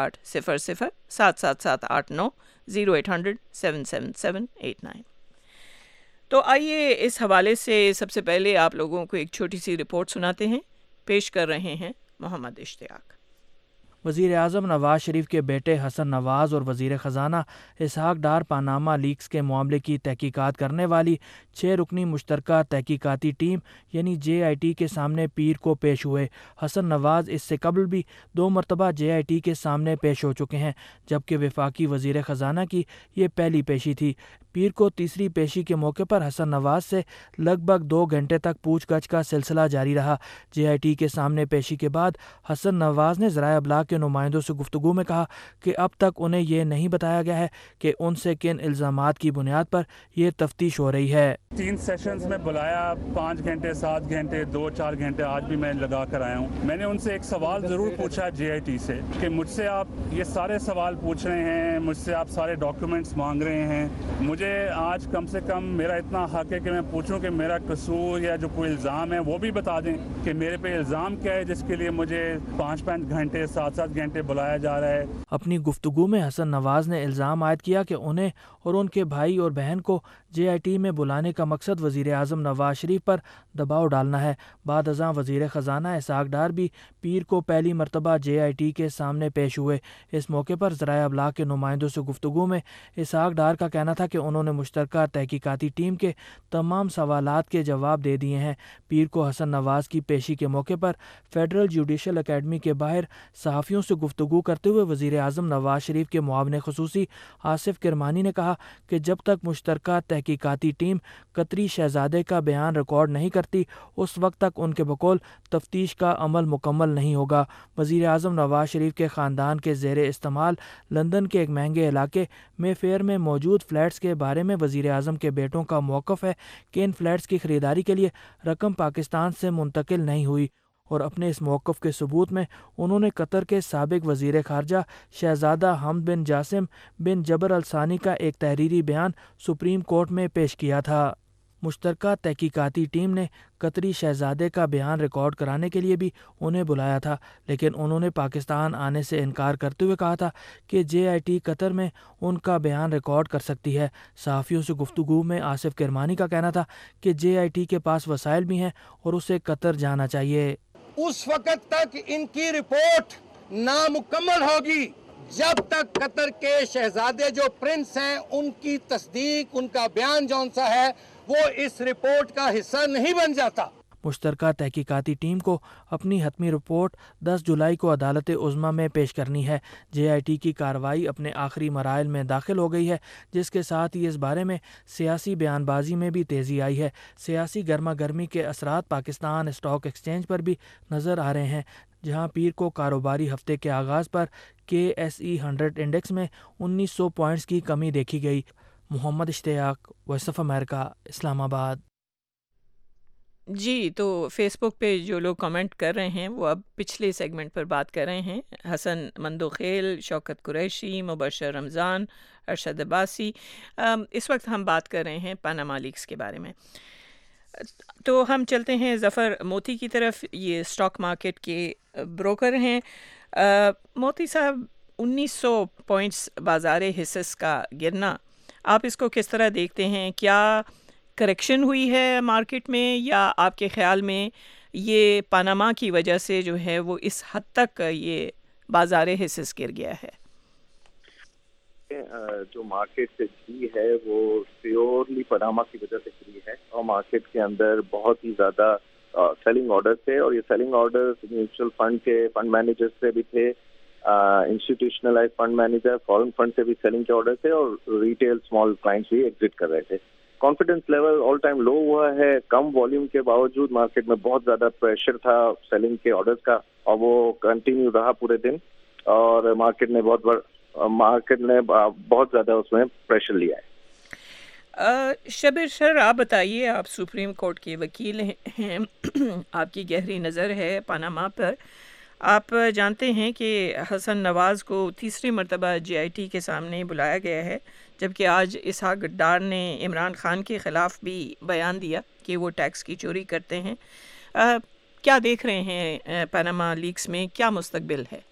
0800-777-89 0800-777-89. تو آئیے اس حوالے سے سب سے پہلے آپ لوگوں کو ایک چھوٹی سی رپورٹ سناتے ہیں. پیش کر رہے ہیں محمد اشتیاق. وزیر اعظم نواز شریف کے بیٹے حسن نواز اور وزیر خزانہ اسحاق ڈار پاناما لیکس کے معاملے کی تحقیقات کرنے والی 6 رکنی مشترکہ تحقیقاتی ٹیم یعنی JIT کے سامنے پیر کو پیش ہوئے. حسن نواز اس سے قبل بھی 2 مرتبہ JIT کے سامنے پیش ہو چکے ہیں، جبکہ وفاقی وزیر خزانہ کی یہ پہلی پیشی تھی. پیر کو تیسری پیشی کے موقع پر حسن نواز سے لگ بھگ 2 گھنٹے تک پوچھ گچھ کا سلسلہ جاری رہا. JIT کے سامنے پیشی کے بعد حسن نواز نے ذرائع ابلاغ کے نمائندوں سے گفتگو میں کہا کہ اب تک انہیں یہ نہیں بتایا گیا ہے کہ ان سے کن الزامات کی بنیاد پر یہ تفتیش ہو رہی ہے. 3 سیشنز میں بلایا، 5 گھنٹے 7 گھنٹے 2-4 گھنٹے آج بھی میں لگا کر آیا ہوں. میں نے ان سے ایک سوال ضرور پوچھا JIT سے کہ مجھ سے آپ یہ سارے سوال پوچھ رہے ہیں، مجھ سے آپ سارے ڈاکیومنٹس مانگ رہے ہیں، مجھے آج کم سے کم میرا اتنا حق ہے کہ میں پوچھوں کہ میرا قصور یا جو کوئی الزام ہے وہ بھی بتا دیں کہ میرے پہ الزام کیا ہے جس کے لیے مجھے 5-5 گھنٹے 7-7 گھنٹے بلایا جا رہا ہے. اپنی گفتگو میں حسن نواز نے الزام عائد کیا کہ انہیں اور ان کے بھائی اور بہن کو JIT میں بلانے کا مقصد وزیر اعظم نواز شریف پر دباؤ ڈالنا ہے. بعد ازاں وزیر خزانہ اسحاق ڈار بھی پیر کو پہلی مرتبہ JIT کے سامنے پیش ہوئے. اس موقع پر ذرائع ابلاغ کے نمائندوں سے گفتگو میں اسحاق ڈار کا کہنا تھا کہ انہوں نے مشترکہ تحقیقاتی ٹیم کے تمام سوالات کے جواب دے دیے ہیں. پیر کو حسن نواز کی پیشی کے موقع پر فیڈرل جوڈیشل اکیڈمی کے باہر صحافیوں سے گفتگو کرتے ہوئے وزیر اعظم نواز شریف کے معاون خصوصی آصف کرمانی نے کہا کہ جب تک مشترکہ تحقیقاتی ٹیم قطری شہزادے کا بیان ریکارڈ نہیں کرتی اس وقت تک ان کے بقول تفتیش کا عمل مکمل نہیں ہوگا. وزیر اعظم نواز شریف کے خاندان کے زیر استعمال لندن کے ایک مہنگے علاقے مے فیئر میں موجود فلیٹس کے بارے میں وزیر اعظم کے بیٹوں کا موقف ہے کہ ان فلیٹس کی خریداری کے لیے رقم پاکستان سے منتقل نہیں ہوئی، اور اپنے اس موقف کے ثبوت میں انہوں نے قطر کے سابق وزیر خارجہ شہزادہ حمد بن جاسم بن جبر الثانی کا ایک تحریری بیان سپریم کورٹ میں پیش کیا تھا. مشترکہ تحقیقاتی ٹیم نے قطری شہزادے کا بیان ریکارڈ کرانے کے لیے بھی انہیں بلایا تھا، لیکن انہوں نے پاکستان آنے سے انکار کرتے ہوئے کہا تھا کہ JIT قطر میں ان کا بیان ریکارڈ کر سکتی ہے. صحافیوں سے گفتگو میں آصف کرمانی کا کہنا تھا کہ JIT کے پاس وسائل بھی ہیں اور اسے قطر جانا چاہیے. اس وقت تک ان کی رپورٹ نامکمل ہوگی جب تک قطر کے شہزادے جو پرنس ہیں ان کی تصدیق، ان کا بیان جون سا ہے، وہ اس رپورٹ کا حصہ نہیں بن جاتا۔ مشترکہ تحقیقاتی ٹیم کو اپنی حتمی رپورٹ 10 جولائی کو عدالت عظمیٰ میں پیش کرنی ہے۔ JIT کی کارروائی اپنے آخری مراحل میں داخل ہو گئی ہے، جس کے ساتھ ہی اس بارے میں سیاسی بیان بازی میں بھی تیزی آئی ہے۔ سیاسی گرما گرمی کے اثرات پاکستان اسٹاک ایکسچینج پر بھی نظر آ رہے ہیں، جہاں پیر کو کاروباری ہفتے کے آغاز پر KSE 100 انڈیکس میں 1900 پوائنٹس کی کمی دیکھی گئی۔ محمد اشتیاق، وائس آف امریکہ، اسلام آباد۔ جی، تو فیس بک پہ جو لوگ کمنٹ کر رہے ہیں وہ اب پچھلے سیگمنٹ پر بات کر رہے ہیں۔ حسن مندوخیل، شوکت قریشی، مبشر رمضان، ارشد عباسی۔ اس وقت ہم بات کر رہے ہیں پاناما لیکس کے بارے میں، تو ہم چلتے ہیں ظفر موتی کی طرف۔ یہ اسٹاک مارکیٹ کے بروکر ہیں۔ موتی صاحب، 1900 پوائنٹس بازار حصص کا گرنا، آپ اس کو کس طرح دیکھتے ہیں؟ کیا کریکشن ہوئی ہے مارکیٹ میں، یا آپ کے خیال میں یہ پاناما کی وجہ سے جو ہے وہ اس حد تک یہ بازار حصص گر گیا ہے؟ جو مارکیٹ سے گری ہے وہ پیورلی پاناما کی وجہ سے گری ہے، اور مارکیٹ کے اندر بہت ہی زیادہ سیلنگ آرڈر تھے، اور یہ سیلنگ آرڈر میوچل فنڈ کے فنڈ مینیجر سے بھی تھے، institutionalize fund manager, foreign fund سے بھی سیلنگ کے آرڈر تھے، اور ریٹیل اسمال کلائنٹس بھی ایگزٹ کر رہے تھے۔ Confidence level all time low ہوا ہے، کم والیوم کے باوجود مارکیٹ میں بہت زیادہ پریشر تھا سیلنگ کے آرڈرز کا، اور وہ کنٹینیو رہا پورے دن، اور مارکیٹ نے بہت زیادہ اس میں پریشر لیا ہے۔ شبیر سر، آپ بتائیے، آپ سپریم کورٹ کے وکیل ہیں، آپ کی گہری نظر ہے پاناما پر۔ آپ جانتے ہیں کہ حسن نواز کو تیسری مرتبہ JIT کے سامنے بلایا گیا ہے، جبکہ آج اسحاق گڈار نے عمران خان کے خلاف بھی بیان دیا کہ وہ ٹیکس کی چوری کرتے ہیں۔ کیا دیکھ رہے ہیں پاناما لیکس میں، کیا مستقبل ہے؟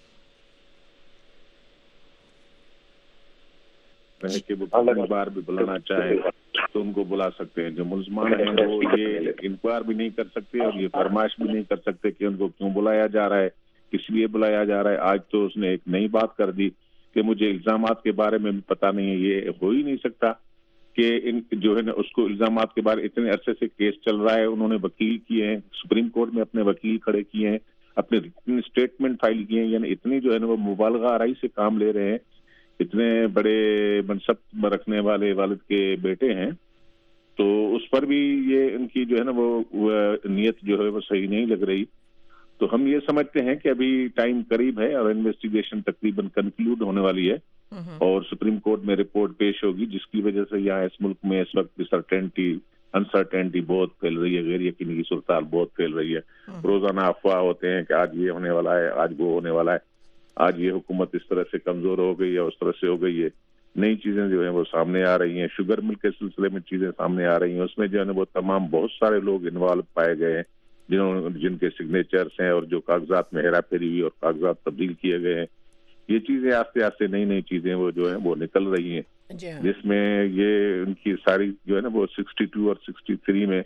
کہ وہ بار بھی بلانا چاہیں تو ان کو بلا سکتے ہیں، جو ملزمان ہیں وہ یہ انکوائر بھی نہیں کر سکتے اور یہ فرمائش بھی نہیں کر سکتے کہ ان کو کیوں بلایا جا رہا ہے، کس لیے بلایا جا رہا ہے۔ آج تو اس نے ایک نئی بات کر دی کہ مجھے الزامات کے بارے میں پتہ نہیں ہے۔ یہ ہو ہی نہیں سکتا کہ ان جو ہے نا اس کو الزامات کے بارے اتنے عرصے سے کیس چل رہا ہے، انہوں نے وکیل کیے ہیں، سپریم کورٹ میں اپنے وکیل کھڑے کیے ہیں، اپنے اسٹیٹمنٹ فائل کیے ہیں، یعنی اتنی جو ہے نا وہ مبالغہ آرائی سے کام لے رہے ہیں۔ اتنے بڑے منصب رکھنے والے والد کے بیٹے ہیں، تو اس پر بھی یہ ان کی جو ہے نا وہ نیت جو ہے وہ صحیح نہیں لگ رہی۔ تو ہم یہ سمجھتے ہیں کہ ابھی ٹائم قریب ہے اور انویسٹیگیشن تقریباً کنکلوڈ ہونے والی ہے، اور سپریم کورٹ میں رپورٹ پیش ہوگی، جس کی وجہ سے یہاں اس ملک میں اس وقت انسرٹینٹی بہت پھیل رہی ہے، غیر یقینی کی صورتحال بہت پھیل رہی ہے۔ روزانہ افواہ ہوتے ہیں کہ آج یہ ہونے والا ہے، آج وہ ہونے والا ہے، آج یہ حکومت اس طرح سے کمزور ہو گئی ہے، اس طرح سے ہو گئی ہے۔ نئی چیزیں جو ہیں وہ سامنے آ رہی ہیں، شوگر مل کے سلسلے میں چیزیں سامنے آ رہی ہیں، اس میں جو ہے نا وہ تمام بہت سارے لوگ انوالو پائے گئے ہیں، جن کے سگنیچرز ہیں اور جو کاغذات میں ہیرا پھیری ہوئی اور کاغذات تبدیل کیے گئے ہیں۔ یہ چیزیں آہستہ آہستہ نئی چیزیں وہ جو ہیں وہ نکل رہی ہیں، جس میں یہ ان کی ساری جو ہے نا وہ 62 اور 63 میں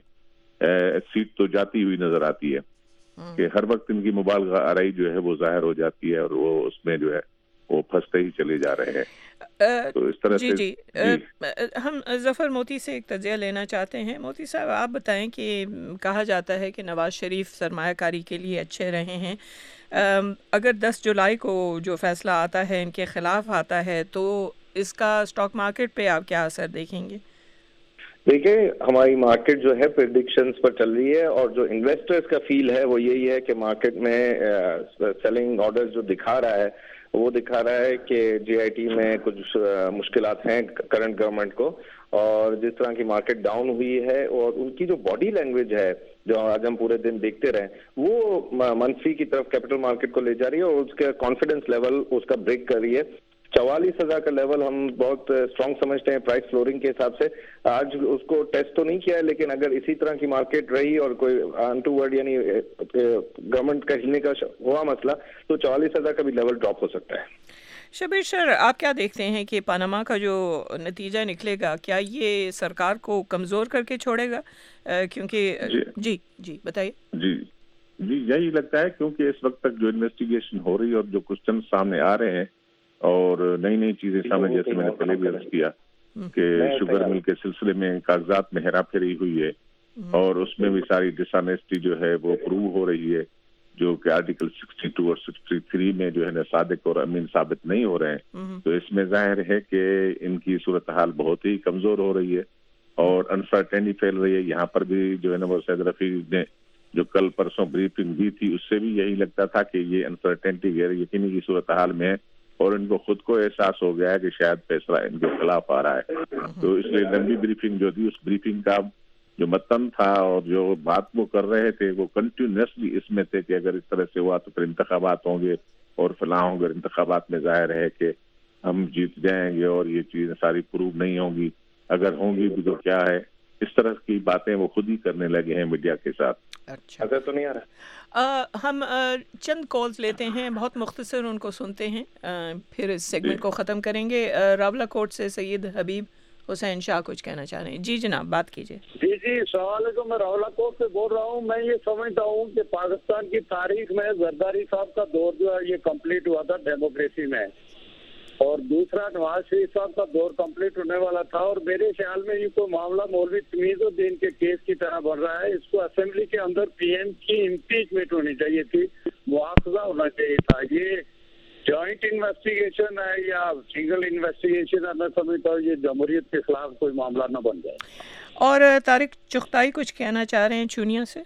سیٹ تو جاتی ہوئی نظر آتی ہے، کہ ہر وقت ان کی مبالغہ آرائی جو ہے وہ ظاہر ہو جاتی ہے، اور وہ اس میں جو ہے وہ پھنستے ہی چلے جا رہے ہیں۔ تو اس طرح سے ہم ظفر موتی سے ایک تجزیہ لینا چاہتے ہیں۔ موتی صاحب، آپ بتائیں کہ کہا جاتا ہے کہ نواز شریف سرمایہ کاری کے لیے اچھے رہے ہیں، اگر 10 جولائی کو جو فیصلہ آتا ہے ان کے خلاف آتا ہے، تو اس کا اسٹاک مارکیٹ پہ آپ کیا اثر دیکھیں گے؟ دیکھیں، ہماری مارکیٹ جو ہے پریڈکشنز پر چل رہی ہے، اور جو انویسٹرز کا فیل ہے وہ یہی ہے کہ مارکیٹ میں سیلنگ آرڈرز جو دکھا رہا ہے وہ دکھا رہا ہے کہ JIT میں کچھ مشکلات ہیں کرنٹ گورنمنٹ کو، اور جس طرح کی مارکیٹ ڈاؤن ہوئی ہے اور ان کی جو باڈی لینگویج ہے جو آج ہم پورے دن دیکھتے رہے، وہ منفی کی طرف کیپٹل مارکیٹ کو لے جا رہی ہے، اور اس کا کانفیڈنس لیول اس کا بریک کر رہی ہے۔ 44,000 کا لیول ہم بہت اسٹرانگ سمجھتے ہیں پرائس فلورنگ کے حساب سے۔ آج اس کو ٹیسٹ تو نہیں کیا ہے، لیکن اگر اسی طرح کی مارکیٹ رہی اور کوئی انٹوورڈ یعنی گورنمنٹ کا ہلنے کا ہوا مسئلہ، تو 44,000 کا بھی لیول ڈراپ ہو سکتا ہے۔ شبیر سر، آپ کیا دیکھتے ہیں کہ پاناما کا جو نتیجہ نکلے گا، کیا یہ سرکار کو کمزور کر کے چھوڑے گا؟ کیونکہ جی بتائیے۔ جی یہی لگتا ہے، کیونکہ اس وقت تک جو انویسٹیگیشن ہو رہی ہے اور جو کوسچن سامنے آ رہے ہیں، اور نئی نئی چیزیں سامنے، جیسے میں نے پہلے بھی عرض کیا کہ شوگر مل کے سلسلے میں کاغذات میں ہیرا پھیری ہوئی ہے اور اس میں بھی ساری ڈسانیسٹی جو ہے وہ پروو ہو رہی ہے، جو کہ آرٹیکل 62 اور 63 میں جو ہے نا صادق اور امین ثابت نہیں ہو رہے ہیں. تو اس میں ظاہر ہے کہ ان کی صورتحال بہت ہی کمزور ہو رہی ہے اور انسرٹینٹی پھیل رہی ہے. یہاں پر بھی جو ہے نا وہ سید رفیع نے جو کل پرسوں بریفنگ دی تھی اس سے بھی یہی لگتا تھا کہ یہ انسرٹینٹی غیر یقینی کی صورتحال میں ہے اور ان کو خود کو احساس ہو گیا ہے کہ شاید فیصلہ ان کے خلاف آ رہا ہے. تو اس لیے لمبی بریفنگ جو تھی، اس بریفنگ کا جو متن تھا اور جو بات وہ کر رہے تھے وہ کنٹینیوسلی اس میں تھے کہ اگر اس طرح سے ہوا تو پھر انتخابات ہوں گے اور فلاں ہوں گے. انتخابات میں ظاہر ہے کہ ہم جیت جائیں گے اور یہ چیزیں ساری پروو نہیں ہوں گی، اگر ہوں گی بھی تو کیا ہے. اس طرح کی باتیں وہ خود ہی کرنے لگے ہیں میڈیا کے ساتھ. اچھا، اگر تو نہیں آ رہا. ہم چند کالز لیتے ہیں، بہت مختصر ان کو سنتے ہیں، پھر اس سیگمنٹ کو ختم کریں گے. راولہ کوٹ سے سید حبیب حسین شاہ کچھ کہنا چاہ رہے ہیں. جی جناب، بات کیجیے. جی السلام علیکم. میں راولہ کوٹ سے بول رہا ہوں. میں یہ سمجھتا ہوں کہ پاکستان کی تاریخ میں زرداری صاحب کا دور جو ہے یہ کمپلیٹ ہوا تھا ڈیموکریسی میں، اور دوسرا نواز شریف صاحب کا دور کمپلیٹ ہونے والا تھا. اور میرے خیال میں یہ کوئی معاملہ مولوی تمیز الدین کے کیس کی طرح بڑھ رہا ہے. اس کو اسمبلی کے اندر پی ایم کی امپیچمنٹ ہونی چاہیے تھی، مواخذہ ہونا چاہیے تھا. یہ جوائنٹ انویسٹیگیشن ہے یا سنگل انویسٹیگیشن ہے، میں سمجھتا ہوں یہ جمہوریت کے خلاف کوئی معاملہ نہ بن جائے. اور طارق چغتائی کچھ کہنا چاہ رہے ہیں چونیا سے.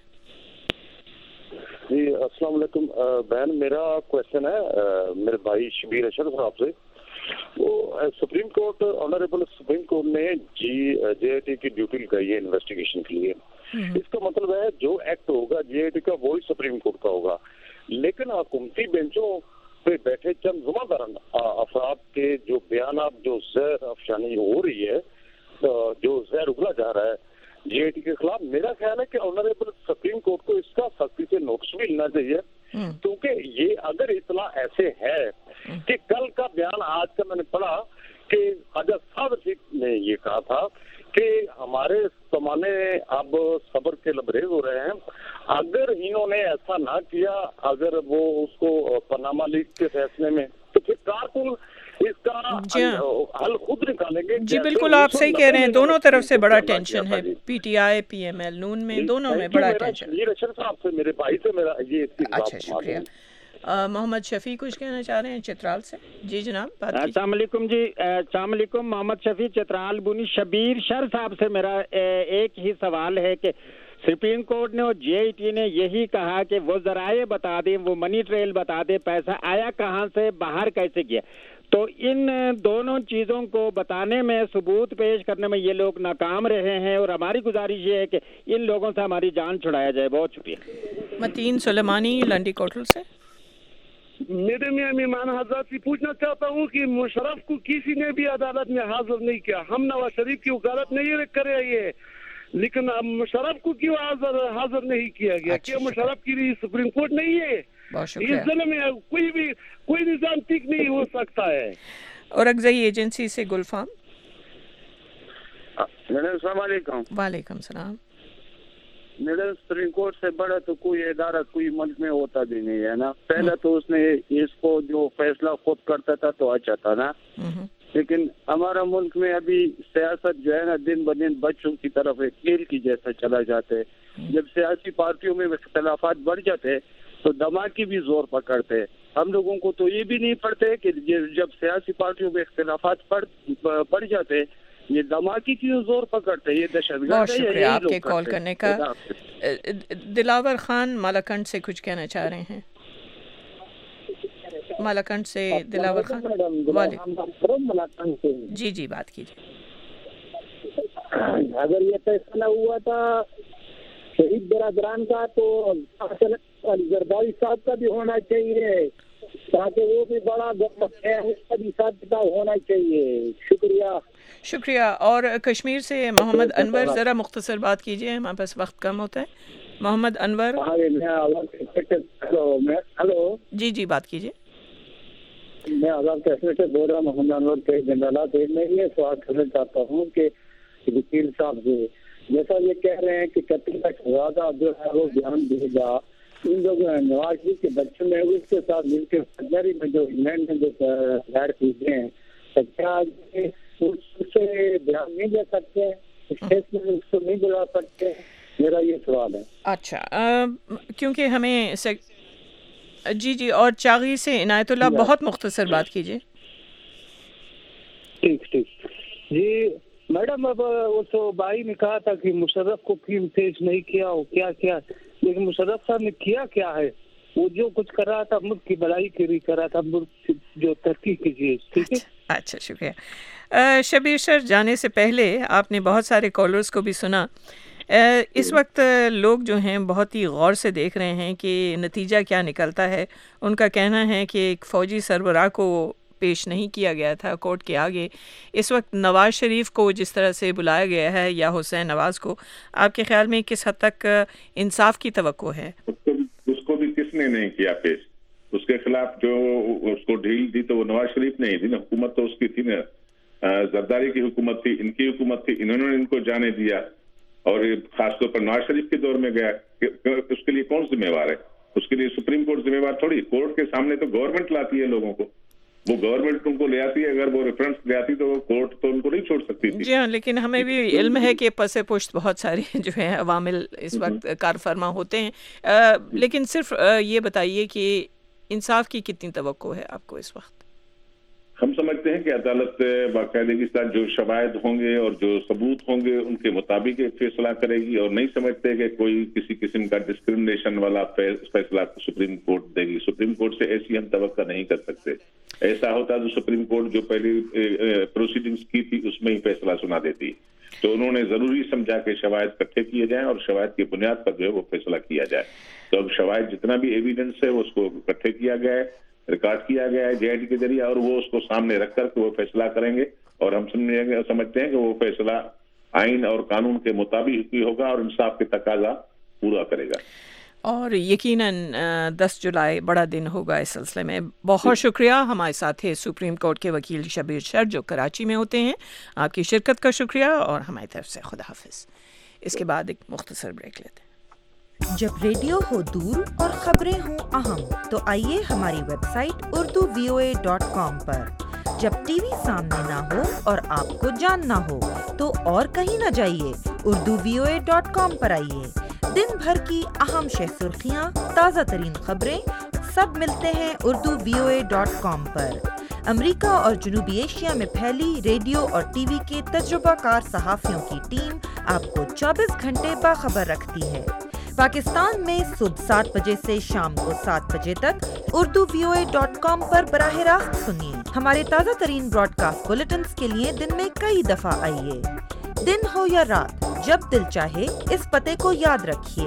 جی السلام علیکم بہن، میرا کوشچن ہے میرے بھائی شبیر اشرف صاحب سے. وہ supreme court, honourable supreme court نے جے آئی ٹی کی ڈیوٹی لگائی ہے انویسٹیگیشن کے لیے. اس کا مطلب ہے جو ایکٹ ہوگا جے آئی ٹی کا وہی سپریم کورٹ کا ہوگا، لیکن حکومتی بینچوں پہ بیٹھے چند ذمہ دار افراد کے جو بیانات، جو زہر افشانی ہو رہی ہے، جو زہر اگلا جا رہا ہے جے آئی ٹی کے خلاف، میرا خیال ہے کہ آنریبل سپریم کورٹ کو اس کا سختی سے نوٹس بھی لینا چاہیے. کیونکہ یہ اگر اطلاع ایسے ہے کہ کل کا بیان آج کا میں نے پڑھا کہ خواجہ صاحب نے یہ کہا تھا کہ ہمارے زمانے اب صبر کے لبریز ہو رہے ہیں. اگر انہوں نے ایسا نہ کیا، اگر وہ اس کو پاناما لیک کے فیصلے میں، تو پھر کارکن اس کا حل خود نکالیں گے. جی بالکل، آپ صحیح کہہ رہے ہیں. دونوں طرف سے بڑا ٹینشن ہے، P T I, P M L, نون میں، دونوں میں بڑا ٹینشن. میرے بھائی سے میرا یہ. اچھا، شکریہ. محمد شفیع کچھ کہنا چاہ رہے ہیں چترال سے. جی جناب. السلام علیکم. جی السلام علیکم. محمد شفیع چترال بنی. شبیر شر صاحب سے میرا ایک ہی سوال ہے کہ سپریم کورٹ نے اور جے آئی ٹی نے یہی کہا کہ وہ ذرائع بتا دیں، وہ منی ٹریل بتا دیں، پیسہ آیا کہاں سے، باہر کیسے کیا. تو ان دونوں چیزوں کو بتانے میں، ثبوت پیش کرنے میں یہ لوگ ناکام رہے ہیں، اور ہماری گزارش یہ ہے کہ ان لوگوں سے ہماری جان چھڑایا جائے. بہت شکریہ. متین سلیمانی لنڈی کوٹل سے. میرے مہمان حضرات سے پوچھنا چاہتا ہوں کہ مشرف کو کسی نے بھی عدالت میں حاضر نہیں کیا. ہم نواز شریف کی وکالت نہیں کر رہے ہیں، لیکن اب مشرف کو کیوں حاضر نہیں کیا گیا؟ کیا مشرف کی بھی سپریم کورٹ نہیں ہے؟ اس ضلع میں کوئی نظام ٹھیک نہیں ہو سکتا ہے. اور اگزئی ایجنسی سے گلفام. السلام علیکم. وعلیکم السلام. میرے سپریم کورٹ سے بڑا تو کوئی ادارہ کوئی ملک میں ہوتا بھی نہیں ہے نا. پہلے تو اس نے اس کو جو فیصلہ خود کرتا تھا تو اچھا تھا نا، لیکن ہمارا ملک میں ابھی سیاست جو ہے نا دن بدن بچوں کی طرف ایک کھیل کی جیسا چلا جاتے. جب سیاسی پارٹیوں میں اختلافات بڑھ جاتے تو دھماکے بھی زور پکڑتے. ہم لوگوں کو تو یہ بھی نہیں پڑتے کہ جب سیاسی پارٹیوں میں اختلافات بڑھ جاتے یہ دھماکے کی زور پکڑتے. یہ دہشت گرد. بہت شکریہ آپ کے کال کرنے کا. دلاور خان مالاکنڈ سے کچھ کہنا چاہ رہے ہیں. مالاکنڈ سے دلاور خان. جی جی بات کیجیے. اگر یہ فیصلہ ہوا تھا شہید برادران کا تو زرداری صاحب کا بھی ہونا چاہیے تاکہ وہ بھی بڑا ہے، اس کا بھی حساب کتاب ہونا چاہیے. شکریہ. اور کشمیر سے محمد انور، ذرا مختصر بات کیجیے، ہمارے پاس وقت کم ہوتا ہے. محمد انور. ہلو. جی بات کیجیے. میں آزاد کشمیر سے بول رہا ہوں. محمد انور کے جنرالات میں یہ سوال کرنا چاہتا ہوں کہ وکیل صاحب سے، جیسا یہ کہہ رہے ہیں کہ 31 لاکھ زیادہ جو ہے وہ بیان دے گا، جو نواز شریف کے بچے میں اس کے ساتھ مل کے فروری میں جو انگلینڈ میں جو فلیٹ خریدے ہیں کیا اس سے بیان نہیں دے سکتے ہیں, اسٹیٹ میں اس کو نہیں بلا سکتے؟ میرا یہ سوال ہے. اچھا, کیونکہ ہمیں جی اور چاغی سے عنایت اللہ بہت مختصر بات کیجیے. ٹھیک جی میڈم, اب اس بھائی نے کہا تھا کہ مشرف کو فلم پیش نہیں کیا ہو کیا, لیکن مشرف صاحب نے کیا ہے, وہ جو کچھ کر رہا تھا ملک کی بھلائی کے لیے کر رہا تھا, ملک جو ترقی کیجیے. ٹھیک ہے. اچھا شکریہ. شبیر سر, جانے سے پہلے آپ نے بہت سارے کالرز کو بھی سنا. اس وقت لوگ جو ہیں بہت ہی غور سے دیکھ رہے ہیں کہ نتیجہ کیا نکلتا ہے. ان کا کہنا ہے کہ ایک فوجی سربراہ کو پیش نہیں کیا گیا تھا کورٹ کے آگے. اس وقت نواز شریف کو جس طرح سے بلایا گیا ہے یا حسین نواز کو, آپ کے خیال میں کس حد تک انصاف کی توقع ہے؟ اس کو بھی کس نے نہیں کیا پیش؟ اس کے خلاف جو اس کو ڈھیل دی تو وہ نواز شریف نے دی نا. حکومت تو اس کی تھی نا, زرداری کی حکومت تھی, ان کی حکومت تھی, انہوں نے ان کو جانے دیا. اور خاص طور پر نواز شریف کے دور میں گیا, اس کے لیے کون ذمہ وار ہے؟ اس کے لیے سپریم کورٹ ذمہ وار تھوڑی. کورٹ کے سامنے تو گورنمنٹ لاتی ہے لوگوں کو, وہ گورنمنٹ ان کو لے آتی ہے. اگر وہ ریفرنس لے آتی تو کورٹ تو ان کو نہیں چھوڑ سکتی تھی. جی ہاں, لیکن ہمیں بھی علم ہے کہ پس پشت بہت سارے جو ہیں عوامل اس وقت کار فرما ہوتے ہیں. لیکن صرف یہ بتائیے کہ انصاف کی کتنی توقع ہے آپ کو اس وقت؟ ہم سمجھتے ہیں کہ عدالت باقاعدگی کے ساتھ جو شواہد ہوں گے اور جو ثبوت ہوں گے ان کے مطابق فیصلہ کرے گی, اور نہیں سمجھتے کہ کوئی کسی قسم کا ڈسکرمنیشن والا فیصلہ سپریم کورٹ دے گی. سپریم کورٹ سے ایسی ہم توقع نہیں کر سکتے. ایسا ہوتا تو سپریم کورٹ جو پہلی پروسیڈنگز کی تھی اس میں ہی فیصلہ سنا دیتی. تو انہوں نے ضروری سمجھا کہ شواہد اکٹھے کیے جائیں اور شواہد کی بنیاد پر جو ہے وہ فیصلہ کیا جائے. تو اب شواہد جتنا بھی ایویڈنس ہے اس کو اکٹھے کیا گیا ہے, ریکارڈ کیا گیا ہے JIT کے ذریعے, اور وہ اس کو سامنے رکھ کر کے وہ فیصلہ کریں گے. اور ہم سمجھتے ہیں کہ وہ فیصلہ آئین اور قانون کے مطابق ہی ہوگا اور انصاف کے تقاضا پورا کرے گا. اور یقیناً 10 جولائی بڑا دن ہوگا اس سلسلے میں. بہت شکریہ. ہمارے ساتھ ہے سپریم کورٹ کے وکیل شبیر شر جو کراچی میں ہوتے ہیں. آپ کی شرکت کا شکریہ اور ہماری طرف سے خدا حافظ. اس کے بعد ایک مختصر بریک لیتے ہیں. جب ریڈیو ہو دور اور خبریں ہوں اہم تو آئیے ہماری ویب سائٹ urduvoa.com پر. جب ٹی وی سامنے نہ ہو اور آپ کو جاننا ہو تو اور کہیں نہ جائیے, urduvoa.com پر آئیے. دن بھر کی اہم سرخیاں, تازہ ترین خبریں سب ملتے ہیں urduvoa.com پر. امریکہ اور جنوبی ایشیا میں پھیلی ریڈیو اور ٹی وی کے تجربہ کار صحافیوں کی ٹیم آپ کو 24 گھنٹے باخبر رکھتی ہے. پاکستان میں صبح 7 بجے سے شام کو 7 بجے تک urduvoa.com پر براہ راست سنیے. ہمارے تازہ ترین براڈ کاسٹ بلیٹنز کے لیے دن میں کئی دفعہ آئیے. دن ہو یا رات, جب دل چاہے اس پتے کو یاد رکھیے,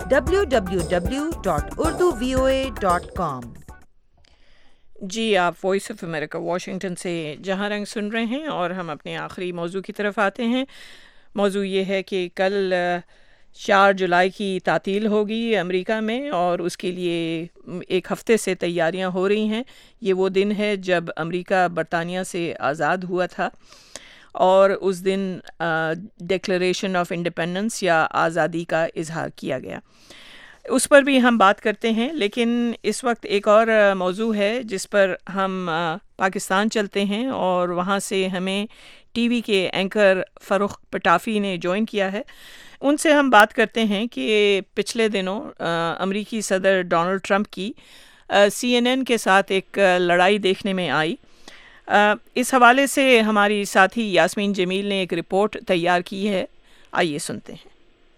www.urduvoa.com. جی, آپ وائس آف امریکہ واشنگٹن سے جہاں رنگ سن رہے ہیں اور ہم اپنے آخری موضوع کی طرف آتے ہیں. موضوع یہ ہے کہ کل 4 جولائی کی تعطیل ہوگی امریکہ میں اور اس کے لیے ایک ہفتے سے تیاریاں ہو رہی ہیں. یہ وہ دن ہے جب امریکہ برطانیہ سے آزاد ہوا تھا اور اس دن ڈکلیریشن آف انڈیپینڈنس یا آزادی کا اظہار کیا گیا. اس پر بھی ہم بات کرتے ہیں, لیکن اس وقت ایک اور موضوع ہے جس پر ہم پاکستان چلتے ہیں اور وہاں سے ہمیں ٹی وی کے اینکر فروخ پٹافی نے جوائن کیا ہے. ان سے ہم بات کرتے ہیں کہ پچھلے دنوں امریکی صدر ڈونلڈ ٹرمپ کی CNN کے ساتھ ایک لڑائی دیکھنے میں آئی. اس حوالے سے ہماری ساتھی یاسمین جمیل نے ایک رپورٹ تیار کی ہے, آئیے سنتے ہیں.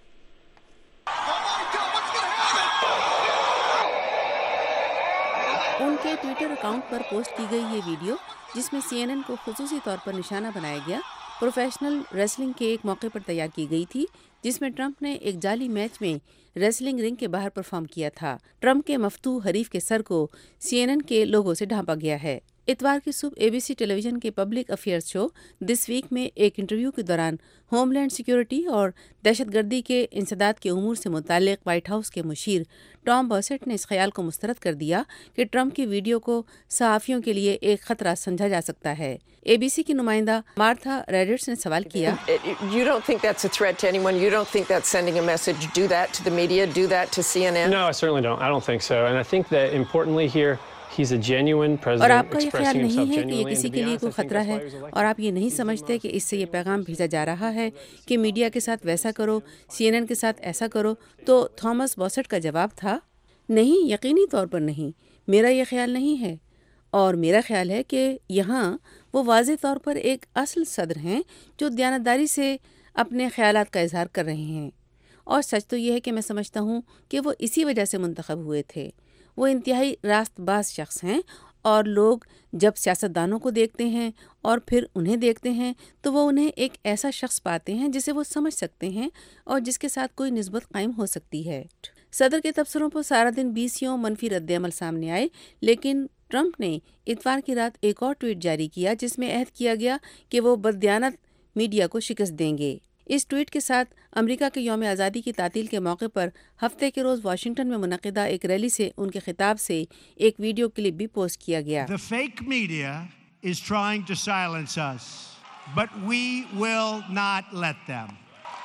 ان کے ٹویٹر اکاؤنٹ پر پوسٹ کی گئی یہ ویڈیو, جس میں CNN کو خصوصی طور پر نشانہ بنایا گیا, پروفیشنل ریسلنگ کے ایک موقع پر تیار کی گئی تھی, جس میں ٹرمپ نے ایک جعلی میچ میں ریسلنگ رنگ کے باہر پرفارم کیا تھا. ٹرمپ کے مفتوح حریف کے سر کو CNN کے لوگوں سے ڈھانپا گیا ہے. اتوار کی صبح ABC ٹیلی ویژن کے public affairs show this week میں ایک انٹرویو کے دوران ہوم لینڈ سیکیورٹی اور دہشت گردی کے انسداد کے امور سے متعلق وائٹ ہاؤس کے مشیر ٹام باسٹ نے اس خیال کو مسترد کر دیا کہ ٹرمپ کی ویڈیو کو صحافیوں کے لیے ایک خطرہ سمجھا جا سکتا ہے. ABC کی نمائندہ مارتھا ریڈرز نے سوال کیا, You don't think that's a threat to anyone? You don't think that's sending a message? Do that to the media, do that to CNN? No, I certainly don't. I don't think so. And I think that importantly here, he's a genuine president. اور آپ کا یہ خیال نہیں ہے کہ یہ کسی کے لیے کوئی خطرہ ہے اور آپ یہ نہیں سمجھتے کہ اس سے یہ پیغام بھیجا جا رہا ہے کہ میڈیا کے ساتھ ویسا کرو، CNN کے ساتھ ایسا کرو؟ تو تھامس باسٹ کا جواب تھا نہیں، یقینی طور پر نہیں، میرا یہ خیال نہیں ہے. اور میرا خیال ہے کہ یہاں وہ واضح طور پر ایک اصل صدر ہیں جو دیانتداری سے اپنے خیالات کا اظہار کر رہے ہیں. اور سچ تو یہ ہے کہ میں سمجھتا ہوں کہ وہ اسی وجہ سے منتخب ہوئے تھے. وہ انتہائی راست باز شخص ہیں اور لوگ جب سیاستدانوں کو دیکھتے ہیں اور پھر انہیں دیکھتے ہیں تو وہ انہیں ایک ایسا شخص پاتے ہیں جسے وہ سمجھ سکتے ہیں اور جس کے ساتھ کوئی نسبت قائم ہو سکتی ہے. صدر کے تبصروں پر سارا دن 20 منفی رد عمل سامنے آئے، لیکن ٹرمپ نے اتوار کی رات ایک اور ٹویٹ جاری کیا جس میں عہد کیا گیا کہ وہ بددیانت میڈیا کو شکست دیں گے. اس ٹویٹ کے ساتھ امریکہ کے یوم آزادی کی تعطیل کے موقع پر ہفتے کے روز واشنگٹن میں منعقدہ ایک ریلی سے ان کے خطاب سے ایک ویڈیو کلپ بھی پوسٹ کیا گیا. The fake media is trying to silence us, but we will not let them.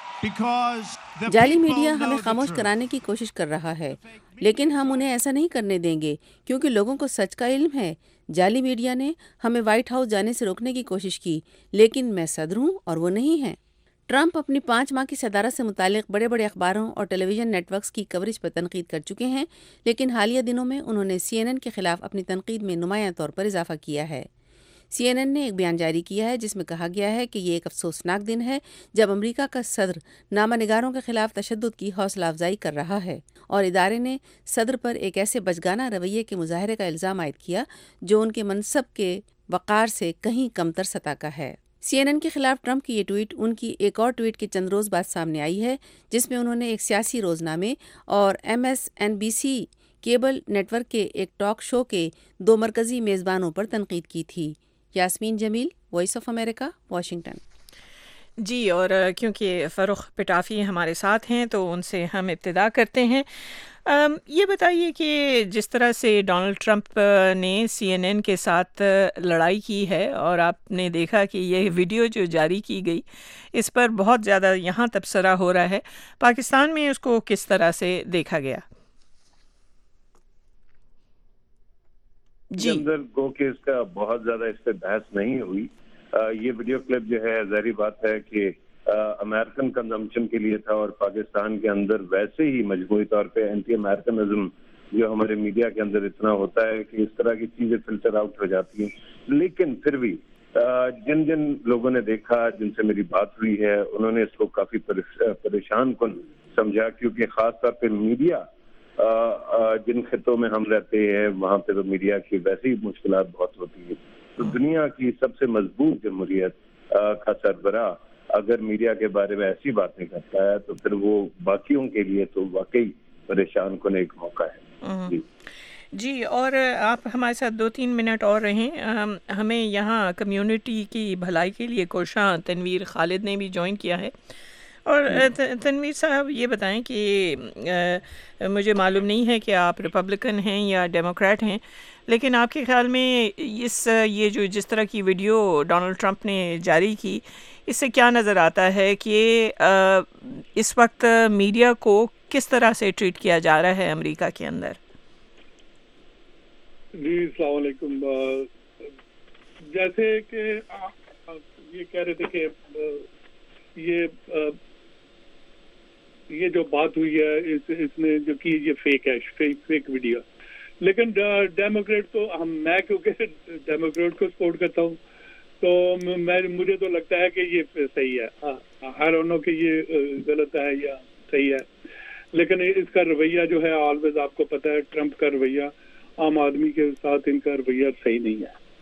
جعلی میڈیا ہمیں خاموش کرانے کی کوشش کر رہا ہے، لیکن ہم انہیں ایسا نہیں کرنے دیں گے کیونکہ لوگوں کو سچ کا علم ہے. جعلی میڈیا نے ہمیں وائٹ ہاؤس جانے سے روکنے کی کوشش کی، لیکن میں صدر ہوں اور وہ نہیں ہیں. ٹرمپ اپنی 5 ماہ کی صدارت سے متعلق بڑے بڑے اخباروں اور ٹیلی ویژن نیٹ ورکس کی کوریج پر تنقید کر چکے ہیں، لیکن حالیہ دنوں میں انہوں نے CNN کے خلاف اپنی تنقید میں نمایاں طور پر اضافہ کیا ہے. CNN نے ایک بیان جاری کیا ہے جس میں کہا گیا ہے کہ یہ ایک افسوسناک دن ہے جب امریکہ کا صدر نامہ نگاروں کے خلاف تشدد کی حوصلہ افزائی کر رہا ہے، اور ادارے نے صدر پر ایک ایسے بچگانہ رویے کے مظاہرے کا الزام عائد کیا جو ان کے منصب کے وقار سے کہیں کمتر سطح کا ہے. CNN کے خلاف ٹرمپ کی یہ ٹویٹ ان کی ایک اور ٹویٹ کے چند روز بعد سامنے آئی ہے جس میں انہوں نے ایک سیاسی روزنامے اور MSNBC کیبل نیٹ ورک کے ایک ٹاک شو کے 2 مرکزی میزبانوں پر تنقید کی تھی. یاسمین جمیل، وائس آف امریکہ، واشنگٹن. جی، اور کیونکہ فروخ پٹافی ہمارے ساتھ ہیں تو ان سے ہم ابتدا کرتے ہیں. یہ بتائیے کہ جس طرح سے ڈونلڈ ٹرمپ نے CNN کے ساتھ لڑائی کی ہے اور آپ نے دیکھا کہ یہ ویڈیو جو جاری کی گئی اس پر بہت زیادہ یہاں تبصرہ ہو رہا ہے، پاکستان میں اس کو کس طرح سے دیکھا گیا؟ جی اندر گو کہ اس کا بہت زیادہ اس پہ بحث نہیں ہوئی. یہ ویڈیو کلپ جو ہے ظاہری بات ہے کہ امریکن کنزمپشن کے لیے تھا اور پاکستان کے اندر ویسے ہی مجموعی طور پہ اینٹی امریکنزم جو ہمارے میڈیا کے اندر اتنا ہوتا ہے کہ اس طرح کی چیزیں فلٹر آؤٹ ہو جاتی ہیں. لیکن پھر بھی جن لوگوں نے دیکھا، جن سے میری بات ہوئی ہے، انہوں نے اس کو کافی پریشان کن سمجھا، کیونکہ خاص طور پہ میڈیا جن خطوں میں ہم رہتے ہیں وہاں پہ تو میڈیا کی ویسے ہی مشکلات بہت ہوتی ہیں. تو دنیا کی سب سے مضبوط جمہوریت کا سربراہ اگر میڈیا کے بارے میں ایسی باتیں کرتا ہے تو پھر وہ باقیوں کے لیے تو واقعی پریشان کن ایک موقع ہے. جی، اور آپ ہمارے ساتھ 2-3 منٹ اور رہیں. ہمیں یہاں کمیونٹی کی بھلائی کے لیے کوشاں تنویر خالد نے بھی جوائن کیا ہے. اور تنویر صاحب یہ بتائیں کہ مجھے معلوم نہیں ہے کہ آپ ریپبلکن ہیں یا ڈیموکریٹ ہیں، لیکن آپ کے خیال میں یہ جو جس طرح کی ویڈیو ڈونلڈ ٹرمپ نے جاری کی، اس سے کیا نظر آتا ہے کہ اس وقت میڈیا کو کس طرح سے ٹریٹ کیا جا رہا ہے امریکہ کے اندر؟ جی السلام علیکم. جیسے کہ یہ کہہ رہے تھے کہ یہ جو بات ہوئی ہے اس نے جو کی یہ فیک ہے، فیک ویڈیو. لیکن ڈیموکریٹ کو میں کیونکہ ڈیموکریٹ کو سپورٹ کرتا ہوں تو مجھے تو لگتا ہے کہ یہ صحیح ہے. I don't know کہ یہ غلط ہے یا صحیح ہے، لیکن اس کا رویہ جو ہے آلویز آپ کو پتہ ہے ٹرمپ کا رویہ عام آدمی کے ساتھ ان کا رویہ صحیح نہیں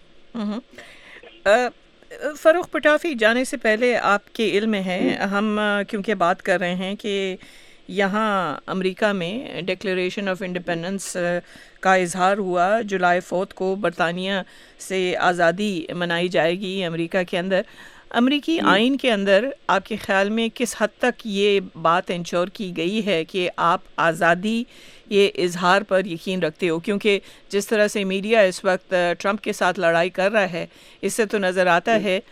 ہے. فروخ پٹافی، جانے سے پہلے آپ کے علم میں ہے، ہم کیونکہ بات کر رہے ہیں کہ یہاں امریکہ میں ڈکلیریشن آف انڈیپینڈنس کا اظہار ہوا، جولائی 4 کو برطانیہ سے آزادی منائی جائے گی امریکہ کے اندر. امریکی آئین کے اندر آپ کے خیال میں کس حد تک یہ بات انشور کی گئی ہے کہ آپ آزادی یہ اظہار پر یقین رکھتے ہو؟ کیونکہ جس طرح سے میڈیا اس وقت ٹرمپ کے ساتھ لڑائی کر رہا ہے، اس سے تو نظر آتا ہے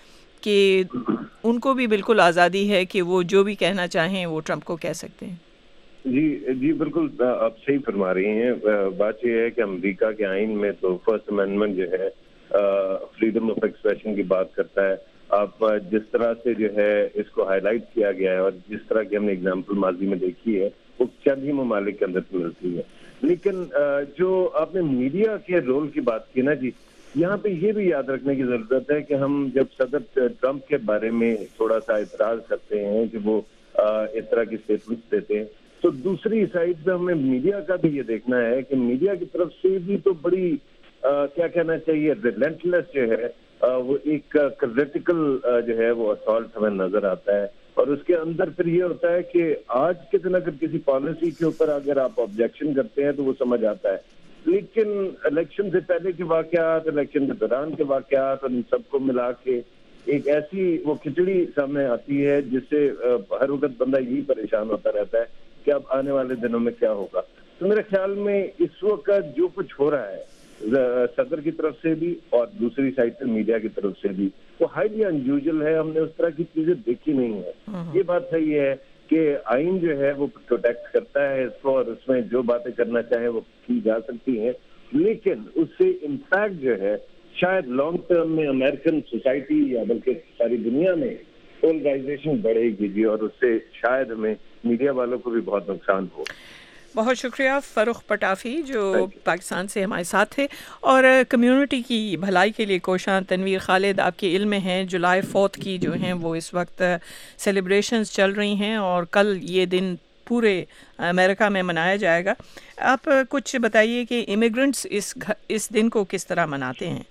کہ ان کو بھی بالکل آزادی ہے کہ وہ جو بھی کہنا چاہیں وہ ٹرمپ کو کہہ سکتے ہیں؟ جی بالکل آپ صحیح فرما رہی ہیں. بات یہ ہے کہ امریکہ کے آئین میں تو فرسٹ امینڈمنٹ جو ہے فریڈم آف ایکسپریشن کی بات کرتا ہے. آپ جس طرح سے جو ہے اس کو ہائی لائٹ کیا گیا ہے اور جس طرح کی ہم نے اگزامپل ماضی میں دیکھی ہے وہ چند ہی ممالک کے اندر ملتی ہے. لیکن جو آپ نے میڈیا کے رول کی بات کی نا جی, یہاں پہ یہ بھی یاد رکھنے کی ضرورت ہے کہ ہم جب صدر ٹرمپ کے بارے میں تھوڑا سا اعتراض کرتے ہیں کہ وہ اس طرح کی اسٹیٹمنٹس دیتے ہیں, تو دوسری سائڈ پہ ہمیں میڈیا کا بھی یہ دیکھنا ہے کہ میڈیا کی طرف سے بھی تو بڑی کیا کہنا چاہیے ریلنٹلیس جو ہے وہ ایک کریٹیکل جو ہے وہ اسالٹ ہمیں نظر آتا ہے. اور اس کے اندر پھر یہ ہوتا ہے کہ آج کے دن اگر کسی پالیسی کے اوپر اگر آپ آبجیکشن کرتے ہیں تو وہ سمجھ آتا ہے, لیکن الیکشن سے پہلے کے واقعات, الیکشن کے دوران کے واقعات اور ان سب کو ملا کے ایک ایسی وہ کھچڑی سامنے آتی ہے جس سے ہر وقت بندہ یہی پریشان ہوتا رہتا ہے کہ اب آنے والے دنوں میں کیا ہوگا. تو میرے خیال میں اس وقت جو کچھ ہو رہا ہے صدر کی طرف سے بھی اور دوسری سائڈ سے میڈیا کی طرف سے بھی وہ ہائیلی انیوژل ہے. ہم نے اس طرح کی چیزیں دیکھی نہیں ہے. یہ بات صحیح ہے کہ آئین جو ہے وہ پروٹیکٹ کرتا ہے اس کو اور اس میں جو باتیں کرنا چاہیں وہ کی جا سکتی ہیں, لیکن اس سے امپیکٹ جو ہے شاید لانگ ٹرم میں امریکن سوسائٹی یا بلکہ ساری دنیا میں پولرائزیشن بڑھے گی جی, اور اس سے شاید ہمیں میڈیا والوں کو بھی بہت نقصان ہو. بہت شکریہ فروخ پٹافی جو پاکستان سے ہمارے ساتھ تھے. اور کمیونٹی کی بھلائی کے لیے کوشاں تنویر خالد آپ کے علم میں ہیں جولائی 4 کی جو ہیں وہ اس وقت سیلیبریشنز چل رہی ہیں اور کل یہ دن پورے امریکہ میں منایا جائے گا. آپ کچھ بتائیے کہ امیگرنٹس اس دن کو کس طرح مناتے ہیں؟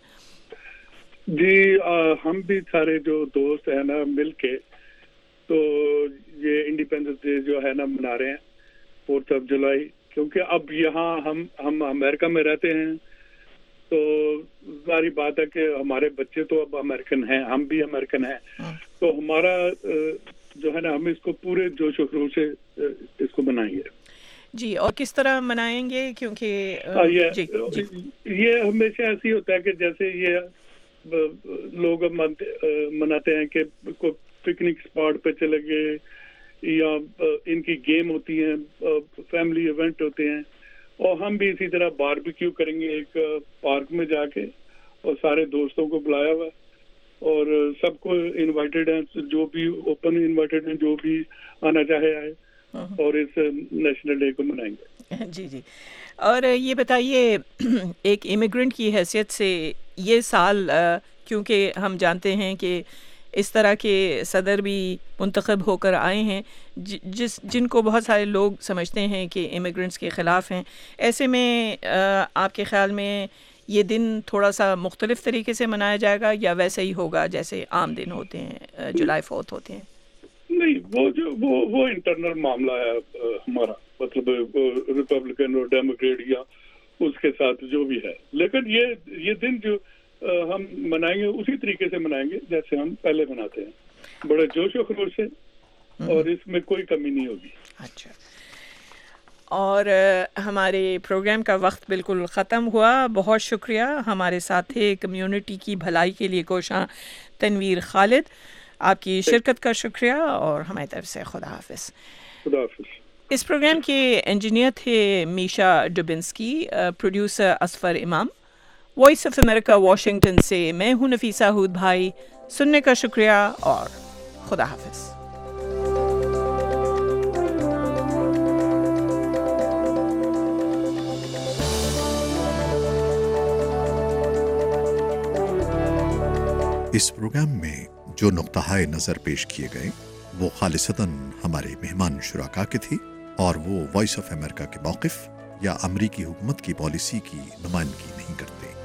جی ہم بھی سارے جو دوست ہیں نا مل کے تو یہ انڈیپینڈنس ڈے جو ہے نا منا رہے ہیں 4 جولائی, کیونکہ اب یہاں ہم امریکہ میں رہتے ہیں تو ظاہری بات ہے کہ ہمارے بچے تو اب امریکن ہیں, ہم بھی امریکن ہیں, تو ہمارا جو ہے نا ہم اس کو پورے جوش و خروش سے اس کو منائیں گے. جی اور کس طرح منائیں گے؟ کیونکہ یہ ہمیشہ ایسی ہوتا ہے کہ جیسے یہ لوگ مناتے ہیں کہ کوئی پکنک اسپاٹ پہ چلے گئے یا ان کی گیم ہوتی ہیں, فیملی ایونٹ ہوتے ہیں, اور ہم بھی اسی طرح باربیکیو کریں گے ایک پارک میں جا کے, اور سارے دوستوں کو بلایا ہوا اور سب کو انوائٹیڈ ہیں, جو بھی اوپن انوائٹیڈ ہیں, جو بھی آنا چاہے آئے اور اس نیشنل ڈے کو منائیں گے. جی اور یہ بتائیے ایک امیگرنٹ کی حیثیت سے یہ سال کیونکہ ہم جانتے ہیں کہ اس طرح کے صدر بھی منتخب ہو کر آئے ہیں جن کو بہت سارے لوگ سمجھتے ہیں کہ امیگرنٹس کے خلاف ہیں, ایسے میں آپ کے خیال میں یہ دن تھوڑا سا مختلف طریقے سے منایا جائے گا یا ویسے ہی ہوگا جیسے عام دن ہوتے ہیں, جولائی 4 ہوتے ہیں؟ نہیں, وہ انٹرنل معاملہ ہے ہمارا, مطلب ریپبلکن اور ڈیموکریٹ یا اس کے ساتھ جو بھی ہے, لیکن یہ دن جو ہم منائیں گے اسی طریقے سے منائیں گے جیسے ہم پہلے مناتے ہیں, بڑے جوش و خروش سے, اور اس میں کوئی کمی نہیں ہوگی. اچھا, اور ہمارے پروگرام کا وقت بالکل ختم ہوا. بہت شکریہ. ہمارے ساتھ تھے کمیونٹی کی بھلائی کے لیے کوشاں تنویر خالد. آپ کی شرکت کا شکریہ اور ہماری طرف سے خدا حافظ. خدا حافظ. اس پروگرام کے انجینئر تھے میشا ڈوبنسکی, پروڈیوسر اصفر امام. وائس آف امریکہ واشنگٹن سے میں ہوں نفیسہ ہود بھائی. سننے کا شکریہ اور خدا حافظ. اس پروگرام میں جو نقطۂ نظر پیش کیے گئے وہ خالصتاً ہمارے مہمان شرکاء کے تھے اور وہ وائس آف امریکہ کے موقف یا امریکی حکومت کی پالیسی کی نمائندگی نہیں کرتے.